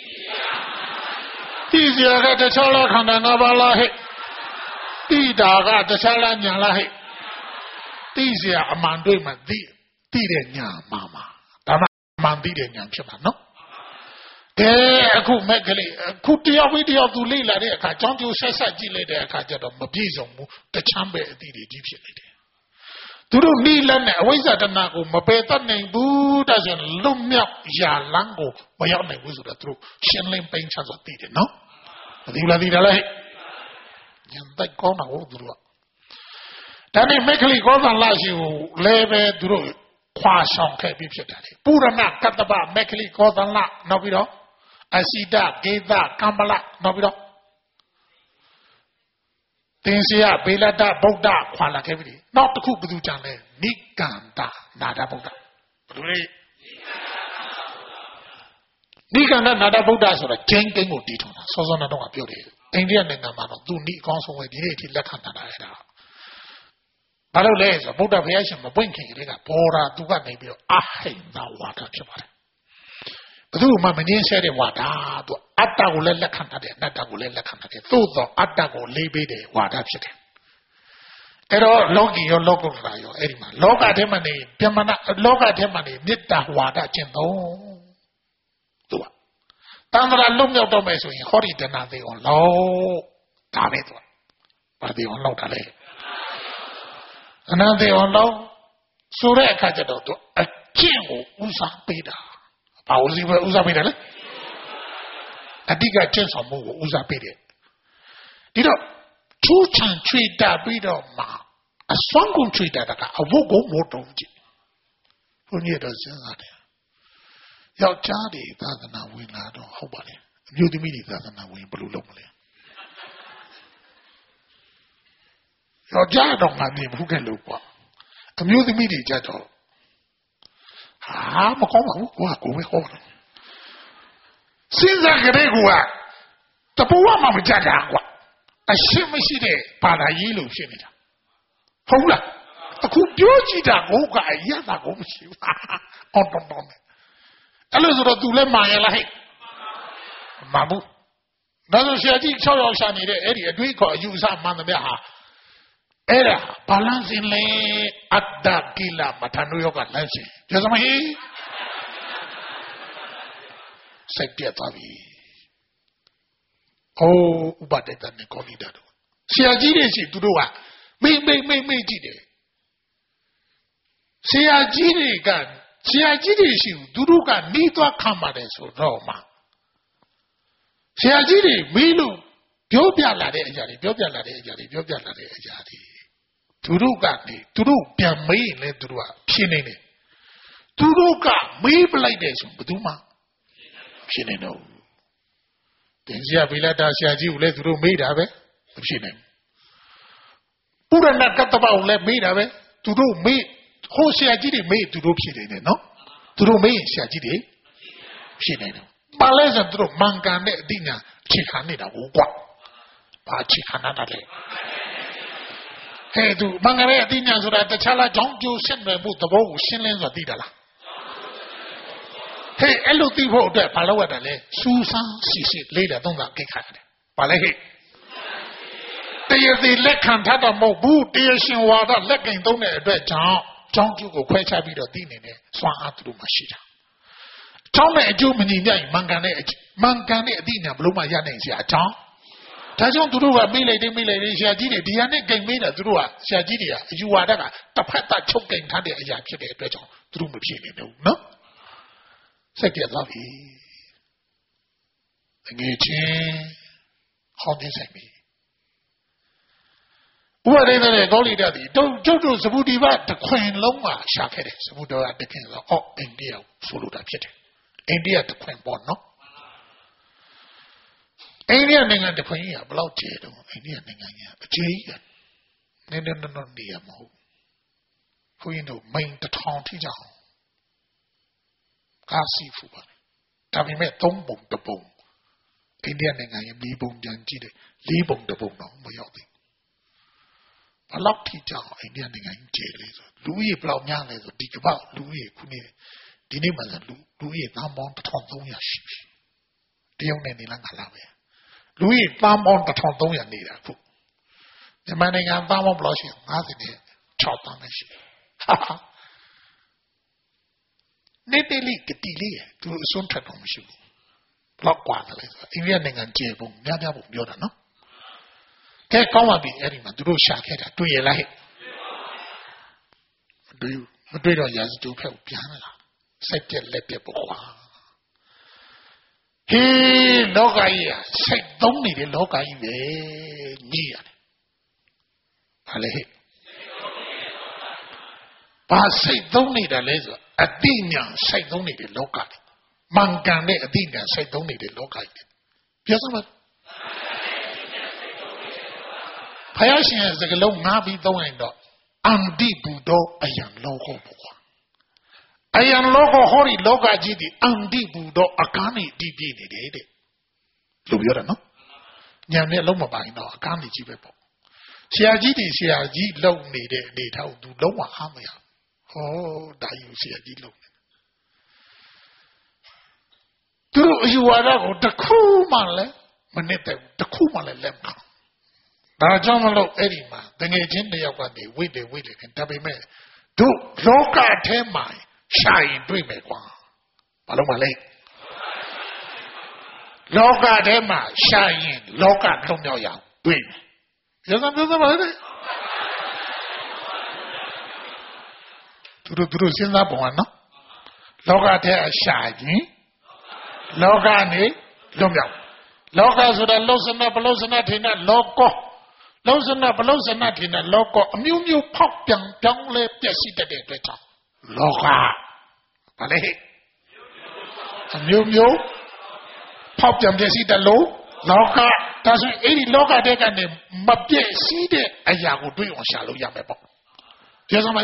地是呀个这桥了看到那把拉嘿，地大个这桥了娘了嘿。地是阿曼对嘛地地的娘妈妈，但係曼地的娘ဖြစ်嘛နော်တဲ့အခုမဲ့ကလေးအခုတယောက်ပြီးတယောက်သူလေးလာတဲ့အခါကြောင်းကျိုးဆက်ဆက်ကြည့်လိုက်တဲ့အခါကျတော့မပြည့်စုံဘူးတချမ်းပဲအသည့်တွေကြီးဖြစ်နေတယ်သူတို့နီးလက်နဲ့အဝိဇ္ဇာတဏကိုမပယ်တတ်နိုင်ဘူးဒါဆိုရင်လွတ်မြောက်ရာလမ်းကိုမရောက်နိုင်ဘူးဆိုတော့သူတို့ရှင်းလင်းပိန်ချဆိုသိတယ်နော်မသိဘူးလားသိတယ်လားဟဲ့ညံတိုက်ကောင်းတာဟုတ်သူတို့ကဒါနဲ့မက္ခလိကောသလရှိကိုလည်းပဲသူတို့ခွာဆောင်ခဲ့ပြီးဖြစ်တယ်ပုရဏကတ္တပမက္ခလိကောသလနောက်ပြီးတော့အစိတကေသကမ္မလနောက်ပြီးတော့သင်္စီယဘေလတဗုဒ္ဓခွာလာခဲ့ပြီနောက်တစ်ခုဘယ်သူကြံလဲနိကန္တနာဒဗုဒ္ဓဘယ်လိုလဲနိကန္တနာဒဗုဒ္ဓဆိုတာကျင်းကိန်းကိုတည်ထောင်တာစောစောကတော့ပြောတယ်အိန္ဒိယနိုင်ငံမှာတော့သူနိအကောင်းဆုံးပဲဒီနေ့အထိလက်ခံထားတာအဲ့ဒါဘာလို့လဲဆိုဗုဒ္ဓဘုရားရှင်မပွင့်ခင်ကလေးကဘောရာသူကနေပြီးတော့အဟိန္ဒဝါဒဖြစ်ပါတယ်ဘယ်သူမှမငင်းဆဲတဲ့ဝါဒသူအတ္တကိုလည်းလက်ခံထားတယ်အနတ္တကိုလည်းလက်ခံထားတယ်သို့သောအတ္တကိုလေးပေးတဲ့ဝါဒဖြစ်တယ်အဲ့တော့လောကီရောလောကုတ္တရာရောအဲ့ဒီမှာလောကထဲမှာနေပြမနာလောကထဲမှာနေမေတ္တာဝါဒကျင့်သုံးသူကတန်ត្រာလွတ်မြောက်တော့မယ်ဆိုရင်ဟောဒီတဏ္ဍာသေးအောင်လောက်ဒါပဲသူကဘာသေးအောင်လောက်တာလဲအနန္တေအောင်တော့ဆိုတဲ့အခါကျတော့သူအကျင့်ကိုဥစားပေးတာဘာဥစီပဲဥစားပေးတယ်လဲအတိကကျင့်ဆောင်မှုကိုဥစားပေးတယ်ဒီတော့ချူချန်ချွေတာပြီးတော့မှအစွမ်းကုန်ချွေတာကအဝတ်ကိုမို့တုံးကြည့်ဘုန်းကြီးတော့စဉ်းစားတယ်ယောက်ျားတွေသာသနာဝင်လာတော့ဟုတ်ပါလေအမျိုးသမီးတွေသာသနာဝင်ဘယ်လိုလုပ်မလဲယောက်ျားတော့ငါမြင်ဘူးခဲ့လို့ကွာအမျိုးသမီးတွေကြတော့ဟာမကောင်းပါဘူးကွာကိုပဲဟောတယ်စဉ်းစားကြတဲ့ကွာတပူဝမှမကြတာကွာအရှင်းမရှိတဲ့ဘာသာရေးလို့ဖြစ်နေတာဟုတ်လားအခုပြောကြည့်တာကိုကအရသာကိုမရှိဘူးအော်တော်တော်နဲ့အဲ့လိုဆိုတော့ तू လည်းမာရလားဟဲ့မာဘူးဒါဆိုဆရာကြီး၆ယောက်ရှာနေတဲ့အဲ့ဒီအတွေးခေါ်အယူအဆမှန်သမျှဟာအဲ့ဒါဘာလန်းစင်လဲအတ္တကိလမထနုယောကလမ်းစင်ပြောစမဟိစိတ်ပြတ်သွားပြီအိုးဥပဒေတနဲ့ကောလိတာတို့ဆရာကြီးတွေရှိသူတို့ကမိမိမိမိကြည့်တယ်ဆရာကြီးတွေကဆရာကြီးတွေရှိသူတို့ကနှီးသွားခံပါတယ်ဆိုတော့မှဆရာကြီးတွေမေးလို့ပြောပြလာတဲ့အရာတွေပြောပြလာတဲ့အရာတွေပြောပြလာတဲ့အရာတွေသူတို့ကနေသူတို့ပြန်မေးရင်လည်းသူတို့ကဖြေနေတယ်သူတို့ကမေးပလိုက်တယ်ဆိုဘယ်သူမှဖြေနေတော့တင်စီရဗိလတာဆရာကြီးကိုလည်းသူတို့မေးတာပဲမဖြေနိုင်ဘူးပုရဏကတ္တပကိုလည်းမေးတာပဲသူတို့မေးဟိုဆရာကြီးတွေမေးသူတို့ဖြေနေတယ်နော်သူတို့မေးရင်ဆရာကြီးတွေဖြေနေတယ်ဘာလဲဆိုသူတို့မှန်ကန်တဲ့အသိဉာဏ်အခြေခံနေတာဟုတ်ကွာဘာအခြေခံတာလဲ嘿，都忙个嘞，今年说的，这吃了长久新的不得不新人说对的啦。嘿，一路地方对，把那我的嘞，书上细细累了，东西给看的，把那嘿。第一次来看他的幕布，第二新话的来跟东那对长长久个快差比较低呢呢，双阿都嘛市场。长呢就没人家忙干的，忙干的地呢不如嘛家那些长。他讲都是话没来的没来的下几的，底下那更没了都是话下几的啊，就话那个大拍大抽跟他的下批的对长，都没骗你的喏。这个道理，眼睛好的生命。我这个呢，搞里头的都就就什么地方的昆龙啊，下开的什么地方的看到哦，印度俘虏的片的，印度的昆包喏，印度那个的昆也不老接的，印度那个也接呀，那那那那你也冇，所以都没得长体讲，加师傅吧，特别咩东蹦的蹦，印度那个也离蹦讲记的，离蹦的蹦喏，没有的。把老体讲，印度那个人接来着，路也不老娘来着，第个把路也可能，今年嘛是路路也南方的传统也是，第二年你啷个来呗？路也南方的传统也你来不？你们那个南方不老行，哪是呢？超当那些，哈哈，那地里个地里，都送出东西，老管的来着，因为那个接风，两家不标的喏。该讲话比那里嘛，都都下开的，对也来，对，我对了也是就快变了，谁点来别不花。嘿，老家呀，谁懂你的老家以为你呀？好嘞，把谁懂你的来说，一定让谁懂你的老家的，蛮干的一定让谁懂你的老家的，别什么。还要现在这个老马比多人的，安地不多，哎呀，老好不好？哎呀，老好好的老家基地，安地不多，阿干你地边的的的，路有的喏。人家老么办的，阿干你几百包，下基地下基老你的里头都老啊哈么呀？哦，大有下基老。都有话那个得苦嘛嘞，没那得得苦嘛嘞来嘛。那这么老哎哩嘛，等于今天要管的，为的为的，特别咩，都老家天买下一对没光，把老马嘞，老家天买下一老家弄了样对，有啥有啥嘛的，都都都都现在不完了，老家天下一，老家呢弄了，老家说的老是那不老是那天那老高。老是那不老是那天呢，老个喵喵跑变变来变西的的对唱，老个，好嘞，喵喵跑变变西的路，老个，但是哎你老个这个呢，没变西的，哎呀，我对我下路也没跑，听什么？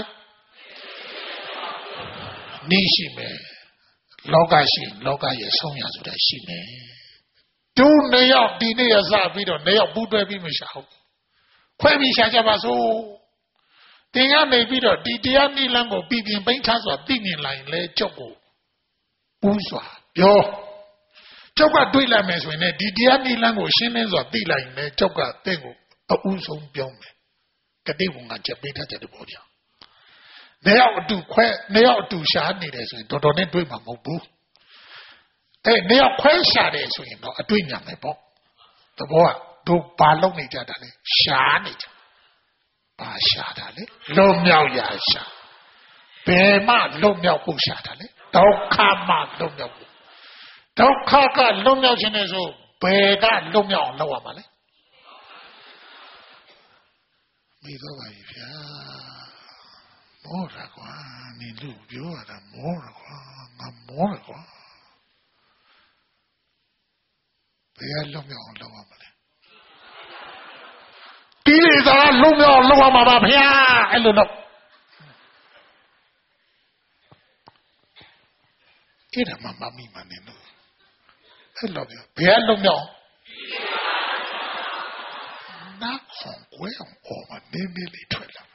你是没？老个是老个也送养出来是没？都那样，比那样啥比的，那样不对比没下好。快比下家吧说，点样没比的，第第样你能够比比本场所对面来来照顾，不耍哟，照顾对了没说呢？第第样你能够现在所对来来照顾对我啊无从表明，个地方啊这边他这里不讲，你要读快，你要读下你的时候，多多你对嘛冇补，哎，你要快下的时候，啊对面没补，对不啊？都把龙你家的嘞，下你家，把下的嘞，龙庙也下，白马龙庙不下的嘞，都看马龙庙不，都看个龙庙去的时候，白个龙庙老我们嘞，没多少一片，没啥瓜，你路标啊，那没啥瓜，那没啥瓜，白个龙庙老我们嘞。第二个龙庙龙王妈妈片，哎喽喽，这他妈妈咪嘛呢喽，哎喽哟，别龙庙，那红ကွဲအောင်អော်မှာနင်းနင်းလေးထွက်လာ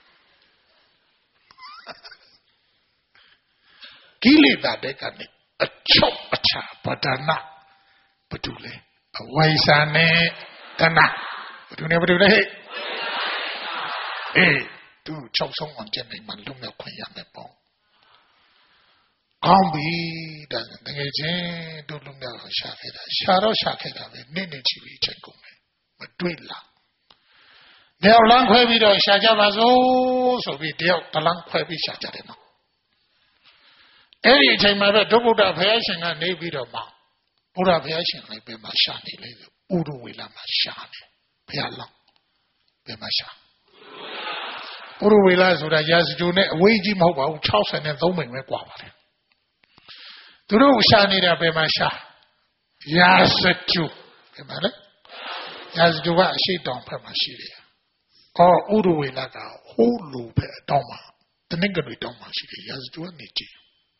ကိလေသာတဲ့ကနေအချုပ်အချာပဒနာဘယ်သူလဲအဝိဇ္ဇာနဲ့တဏှာဘယ်သူနဲ့ဘယ်သူလဲဟဲ့အေးသူချုပ်ဆုံးအောင်ကျင့်နေမှလုံမြောက်ခွင့်ရမယ်ပေါ့ကောင်းပြီဒါတကယ်ချင်းတို့လုံမြောက်ရှာခဲ့တာရှာတော့ရှာခဲ့တာပဲနေ့နေ့ချီပြီးချိန်ကုန်မယ်မတွေ့လားတယောက်လမ်းခွဲပြီးတော့ရှာကြပါစို့ဆိုပြီးတယောက်တလမ်းခွဲပြီးရှာကြတယ်နော်အဲ့ဒီအချိန်မှာပဲဒုဗုဒ္ဓဘုရားရှင်ကနေပြီးတော့မှဘုရားဘုရားရှင်လည်းပဲမှာရှာနေလေဥရဝေလမှာရှာနေဘုရားလောင်းပဲမှာရှာဥရဝေလဆိုတာရာဇဂျိုနဲ့အဝေးကြီးမဟုတ်ပါဘူး၆၀နဲ့၃မိနစ်ပဲกว่าပါလေသူတို့ရှာနေတာပဲမှာရှာရာဇဂျိုပဲမှာလေရာဇဂျိုကအရှိတောင်ဘက်မှာရှိတယ်အော်ဥရဝေလကဟိုးလိုပဲတောင်းမှာတနင်္ဂနွေတောင်းမှာရှိတယ်ရာဇဂျိုကနေကြည့်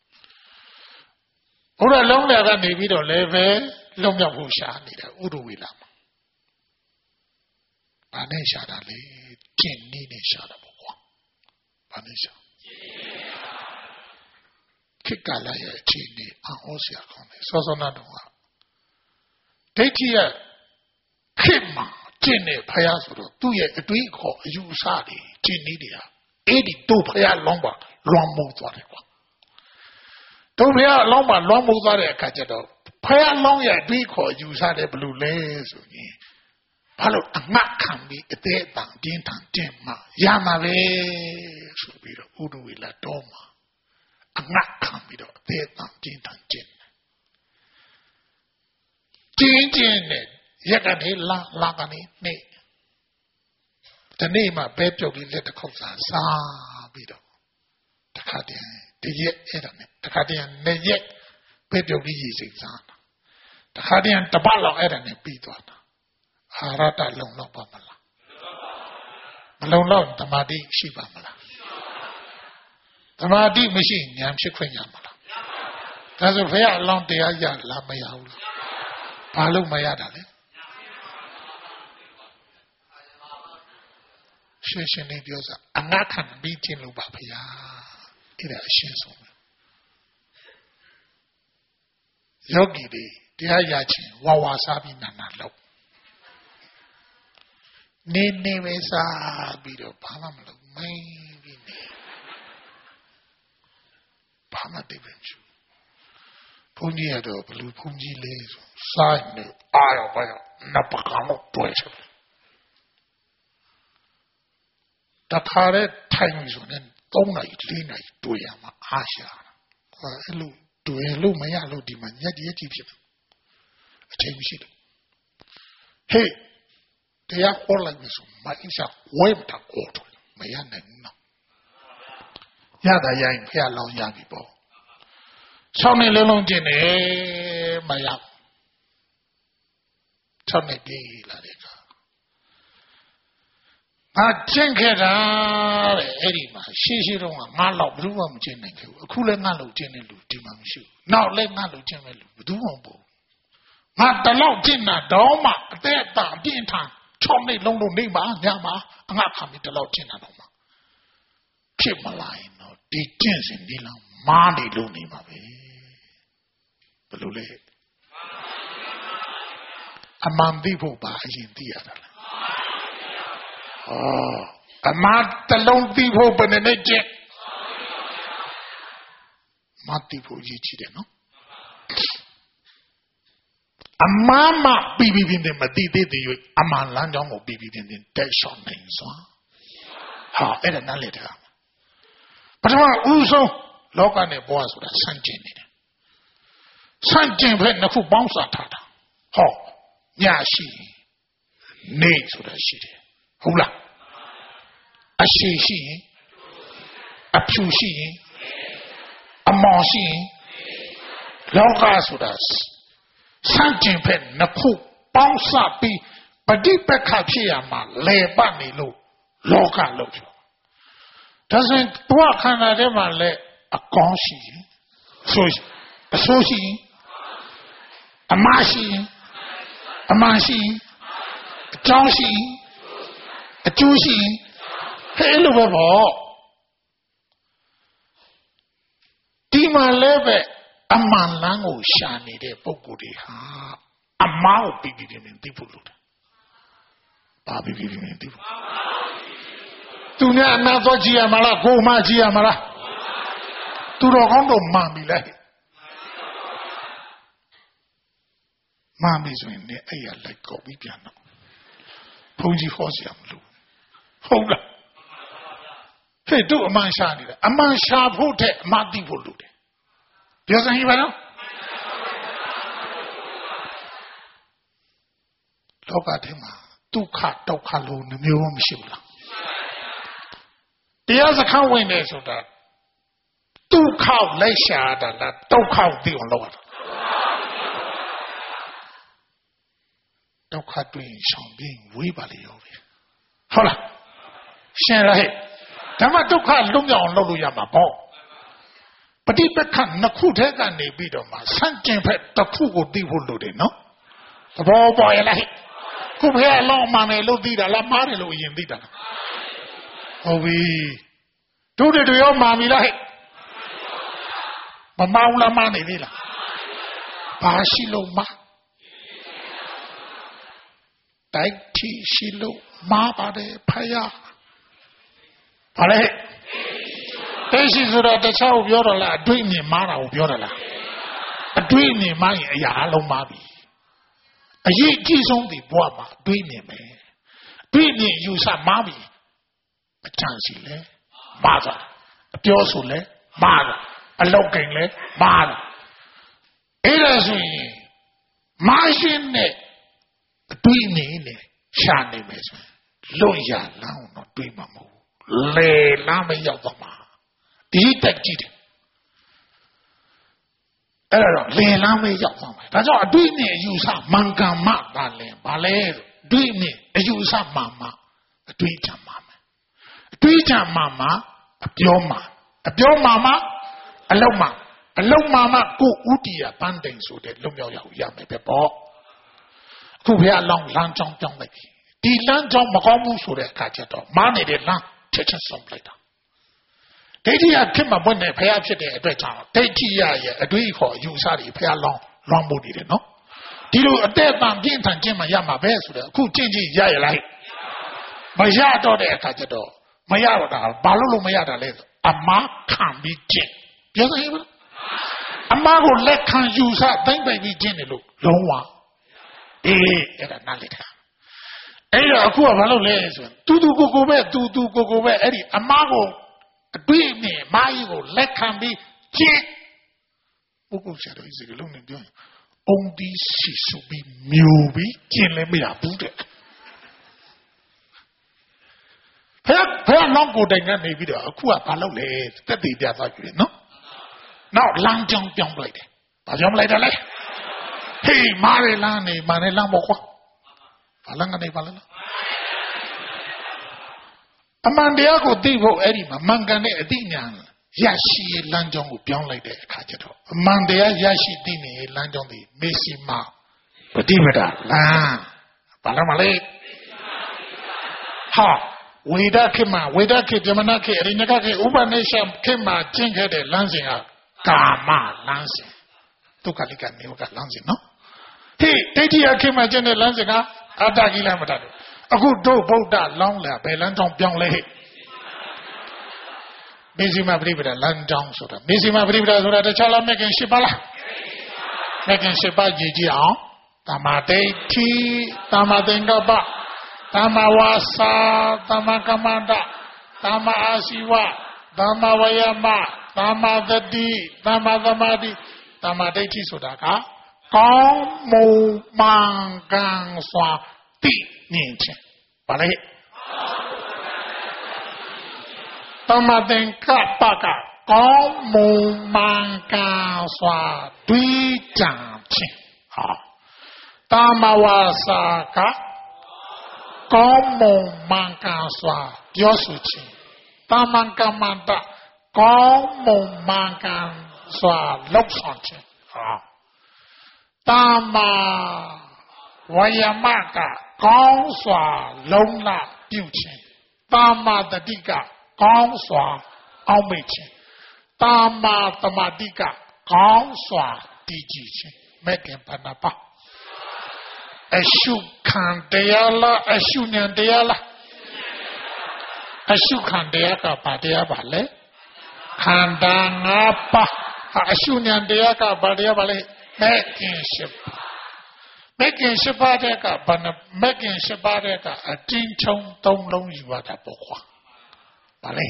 ဘုရားလုံးလည်းကနေပြီးတော့လည်းပဲလုံမြောက်ဖို့ရှာနေတာဥရဝေလမှာဘာနဲ့ရှာတာလဲကျင့်နည်းနဲ့ရှာတာပေါ့ကွာဘာနဲ့ရှာခိကလာရဲ့အခြေအနေအောင်းစရာကောင်းတယ်စောစောနာတော့ဒိဋ္ဌိရခိမှာကျင့်နေဖယားဆိုတော့သူ့ရဲ့အတွေးခေါ်အယူအဆတွေကျင့်နည်းတွေဟာအဲ့ဒီတို့ဖယားလုံးပါလွန်မိုးသွားတယ်ကွာတို့ဖယားအလောင်းမှာလွန်မိုးသွားတဲ့အခါကျတော့ဖယားလောင်းရဲ့အတွေးခေါ်အယူအဆတွေဘယ်လိုလဲဆိုရင်ဘာလို့အငတ်ခံပြီးအသေးအတန်ပြင်းထန်တင်မှရမှာပဲဆိုပြီးတော့ဥဒဝေလာတော်မှာအငတ်ခံပြီးတော့အသေးအတန်ပြင်းထန်ကျင့်ကျင်းကျင်းနဲ့ရက်ကနေလာလာကနေနေဒီနေ့မှပဲပြုတ်ပြီးလက်တစ်ခုပ်စားစားပြီးတော့တခါတည်းတရက်အဲ့ဒါနဲ့တခါတည်းနှစ်ရက်ပဲပြုတ်ပြီးရည်စိတ်စားတာတခါတည်းတပတ်လောက်အဲ့ဒါနဲ့ပြီးသွားတာအာရတလုံလောက်ပါမလားမလုံလောက်သမာဓိရှိပါမလားသမာဓိမရှိဉာဏ်ဖြစ်ခွင့်ရမလားဒါဆိုဘုရားအလောင်းတရားရလားမရဘူးလားဘာလို့မရတာလဲရှင်းရှင်းလေးပြောစားအငတ်ခံပြီးခြင်းလို့ပါဘုရားအဲ့ဒါအရှင်းဆုံးပဲယောဂီတွေတရားရခြင်းဝါဝါစားပြီးနာနာလောက်နေနေပဲစားပြီးတော့ဘာမှမလုပ်မင်းပြီးနေဘာမှတိတ်ပဲချူဘုန်းကြီးကတော့ဘလူဘုန်းကြီးလေးဆိုစားနေအားရောဘာရောနပကောင်တွဲချက်တခါတဲ့ထိုင်ဆိုရင်သုံးနာရီလေးနာရီတွေ့ရမှာအားရှာတာအဲ့လိုတွေ့လို့မရလို့ဒီမှာညက်ရက်ကြီးဖြစ်တယ်အချိန်မရှိတော့ဟေးတရားဟောလိုက်ပြီဆိုမအင်းစားဝဲတာကိုတော့မရနိုင်ဘူးနော်ရတာရရင်ဖျားလောင်းရပြီပေါ့၆နှစ်လုံးလုံးကျင့်နေမရ၆နှစ်ပြည့်လာတဲ့အခါငါကျင့်ခဲ့တာတဲ့အဲ့ဒီမှာရှေးရှေးတော့ငါလောက်ဘယ်သူမှမကျင့်နိုင်ခဲ့ဘူးအခုလည်းငါလောက်ကျင့်တဲ့လူဒီမှာမရှိဘူးနောက်လည်းငါလောက်ကျင့်မဲ့လူဘယ်သူမှမပေါ့ငါတလောက်ကျင့်တာတော့မှအသက်အတန်ပြင်းထန်၆နှစ်လုံးလုံးနေပါညမှာအငါခံပြီးတလောက်ကျင့်တာတော့မှဖြစ်မလာရင်တော့ဒီကျင့်စဉ်ဒီလောက်မားနေလို့နေမှာပဲဘယ်လိုလဲအမှန်သိဖို့ပါအရင်သိရတာလားဩအမှန်တလုံးသိဖို့ဘယ်နဲ့ကျင့်မသိဖို့ရည်ကြည့်တယ်နော်အမှန်မှပြီးပြီးပြင်းပြင်းမသိသေးသေး၍အမှန်လမ်းကြောင်းကိုပြီးပြီးပြင်းပြင်းတက်လျှောက်နိုင်စွာဟာအဲ့ဒါနားလည်တယ်ပထမဦးဆုံးလောကနဲ့ဘဝဆိုတာဆန့်ကျင်နေတယ်ဆန့်ကျင်ဘက်နှစ်ခုပေါင်းစားထားတာဟောညရှိနေဆိုတာရှိတယ်ဟုတ်လားအရှိရှိရင်အဖြူရှိရင်အမောင်ရှိရင်လောကဆိုတာဆန့်ကျင်ဘက်နှစ်ခုပေါင်းစားပြီးပฏิပက္ခဖြစ်ရမှာလဲပတ်နေလို့လောကလို့ပြောဒါဆိုရင်ဘဝခန္ဓာထဲမှာလဲအကောင်းရှိရင်ဆိုအဆိုးရှိရင်အမရှိရင်အမှန်ရှိရင်အကြောင်းရှိရင်အကျိုးရှိဟဲ့လို့ပဲပေါ့ဒီမှာလည်းပဲအမှန်လမ်းကိုရှာနေတဲ့ပုဂ္ဂိုလ်တွေဟာအမှားကိုပြီးပြီးနေသိဖို့လိုတယ်ဘာပြီးပြီးနေသိဖို့သူနဲ့အနာတော့ကြည့်ရမလားကိုမှကြည့်ရမလားသူတော်ကောင်းတော့မှန်ပြီလေမှန်ပြီဆိုရင်လည်းအဲ့ရလိုက်ကောက်ပြီးပြန်တော့ဘုန်းကြီးဟောစရာမလိုဟုတ်လားဟဲ့တို့အမှန်ရှာနေတယ်အမှန်ရှာဖို့တဲ့အမှန်သိဖို့လိုတယ်ပြောစမ်းဟိပါနော်လောကထဲမှာဒုက္ခဒုက္ခလို့နှမျိုးမရှိဘူးလားတရားစခန်းဝင်တယ်ဆိုတာဒုက္ခလိုက်ရှာတာလားဒုက္ခသိအောင်လုပ်ရတာဒုက္ခတွေ့ရှောင်ပြီးဝေးပါလေရောပဲဟုတ်လားရှင်းလားဟဲ့ဒါမှဒုက္ခလုံးမြောက်အောင်လုပ်လို့ရမှာပေါ့ပฏิပက္ခနှစ်ခုထဲကနေပြီးတော့မှဆန့်ကျင်ဘက်တစ်ခုကိုသိဖို့လိုတယ်နော်သဘောပေါ်ရလားဟဲ့ခုဖះအလောင်းမှန်တယ်လို့သိတာလားမှားတယ်လို့အရင်သိတာလားဟုတ်ပြီတို့တွေရောမှားပြီလားဟဲ့မမောင်းလားမှားနေသေးလားဘာရှိလို့မှားတိုက်တီရှိလို့မှားပါတယ်ဖះဘာလဲတိရှိဆိုတော့တခြားကိုပြောတော့လားအတွေ့အမြင်မှားတာကိုပြောတာလားအတွေ့အမြင်မှားရင်အရာအလုံးမှားပြီအရေးအကြီးဆုံးဒီဘဝမှာအတွေ့အမြင်ပဲအတွေ့အမြင်ယူဆမှားပြီအချမ်းစီလဲမှားတာအပြောဆိုလဲမှားတာအလောက်ကင်လဲမှားတာအဲ့ဒါဆိုရင်မှားရှင်းတဲ့အတွေ့အမြင်နဲ့ရှာနေမယ်ဆိုလွတ်ရလမ်းတော့တွေးမှာမဟုတ်လေလမ်းမရောက်တော့မှာဒီတက်ကြည့်တယ်အဲ့တော့လေလမ်းမရောက်တော့မှာဒါကြောင့်အတွေ့အမြင်အယူဆမှန်ကန်မှပါလဲဘာလဲအတွေ့အမြင်အယူဆမှန်မှအတွေ့အကြံမှန်အတွေ့အကြံမှန်မှအပြောမှအပြောမှမှအလုံးမှအလုံးမှမှကိုဥတီရပန်းတိန်ဆိုတဲ့လုံမြောက်ရအောင်ရမယ်ပဲပေါ့အခုဘုရားလောင်းလမ်းကြောင်းကြောင်းလိုက်ပြီဒီလမ်းကြောင်းမကောင်းဘူးဆိုတဲ့အခါကျတော့မားနေတဲ့လမ်းချက်ချက်ဆုံးလိုက်တာဒိဋ္ဌိရဖြစ်မှာဘွတ်နဲ့ဘုရားဖြစ်တဲ့အတွက်ကြောင့်ဒိဋ္ဌိရရဲ့အတွေ့အခေါ်အယူဆတွေဘုရားလောင်းလွှမ်းမိုးနေတယ်နော်ဒီလိုအသက်တန်ပြင်းထန်ခြင်းမှရမှာပဲဆိုတော့အခုကျင့်ကြည့်ရရလိုက်မရတော့တဲ့အခါကျတော့မရတော့တာဘာလို့လို့မရတာလဲဆိုအမားခံပြီးကျင့်ပြောစမ်းဟဲ့ဗျအမားကိုလက်ခံယူဆသိမ့်ပိုင်ပြီးကျင့်တယ်လို့လုံးဝအေးအဲ့ဒါနားလည်တာအဲ့တော့အခုကဘာလို့လဲဆိုရင်တူတူကိုကိုပဲတူတူကိုကိုပဲအဲ့ဒီအမားကိုအတွေ့အမြင်မာကြီးကိုလက်ခံပြီးကျင့်ပုဂ္ဂိုလ်ဆရာတော်ကြီးစကလုံးနဲ့ပြောရင်အုံဒီစီဆူပြီးမျိုးပြီးကျင့်လည်းမရဘူးတဲ့ဖះဖះနောက်ကိုတိုင်ကနေပြီးတော့အခုကဘာလုပ်လဲတက်တည်ပြသွားပြီနော်နောက်လမ်းကြောင်းပြောင်းလိုက်တယ်ဘာကြောင်းလိုက်တယ်လဲဟေးမားရလမ်းနေမားရလမ်းပေါ့ကွာဘာလမ်းကနေဘာလမ်းအမှန်တရားကိုသိဖို့အဲ့ဒီမှာမှန်ကန်တဲ့အသိဉာဏ်ရရှိလမ်းကြောင်းကိုပြောင်းလိုက်တဲ့အခါကျတော့အမှန်တရားရရှိသိနေလမ်းကြောင်းဒီမေစီမာပฏิပဒါလမ်းဘာလမ်းမလဲဟာဝေဒခေမဝေဒခေဇမနခေအရိညကခေဥပနိရှခေမကျင့်ခဲ့တဲ့လမ်းစဉ်ကကာမလမ်းစဉ်ဒုက္ခလိကနေဝကလမ်းစဉ်နော်ဟေးဒိဋ္ဌိယခေမကျင့်တဲ့လမ်းစဉ်ကအတ္တကိလမတ္တတို့အခုတို့ဗုဒ္ဓလောင်းလာဘယ်လမ်းကြောင်းပြောင်းလဲဟဲ့မေဇိမပရိပဒလမ်းကြောင်းဆိုတာမေဇိမပရိပဒဆိုတာတခြားလားမကင်ရှိပါလားမကင်ရှိပါကြည့်ကြည့်အောင်တမာဒိဋ္ဌိတမာသင်္ကပ္ပတမာဝါစာတမာကမ္မန္တတမာအာရှိဝတမာဝယမတမာသတိတမာသမာဓိတမာဒိဋ္ဌိဆိုတာကကောင်းမွန်မှန်ကန်စွာသိမြင်ခြင်းဘာလဲတမာသင်္ကပ္ပကကောင်းမွန်မှန်ကန်စွာတွေးကြံခြင်းဟာတမာဝါစာကကောင်းမွန်မှန်ကန်စွာပြောဆိုခြင်းတမန်ကမန္တကောင်းမွန်မှန်ကန်စွာလုပ်ဆောင်ခြင်းဟာတမဝယမကကောင်းစွာလုံးလပြုခြင်းတာမာတတိကကောင်းစွာအောက်မေ့ခြင်းတာမာတမာတိကကောင်းစွာတည်ကြည်ခြင်းမဲ့ခင်ဘဏ္ဍပါအရှုခံတရားလားအရှုဉဏ်တရားလားအရှုခံတရားကဘာတရားပါလဲခန္ဓာ၅ပါးအရှုဉဏ်တရားကဘာတရားပါလဲမဲ့ခင်ရှိပါမဲ့ခင်ရှိပါတဲ့ကဘာမဲ့ခင်ရှိပါတဲ့ကအတင်းချုံသုံးလုံးယူရတာပေါ့ကွာဘာလဲ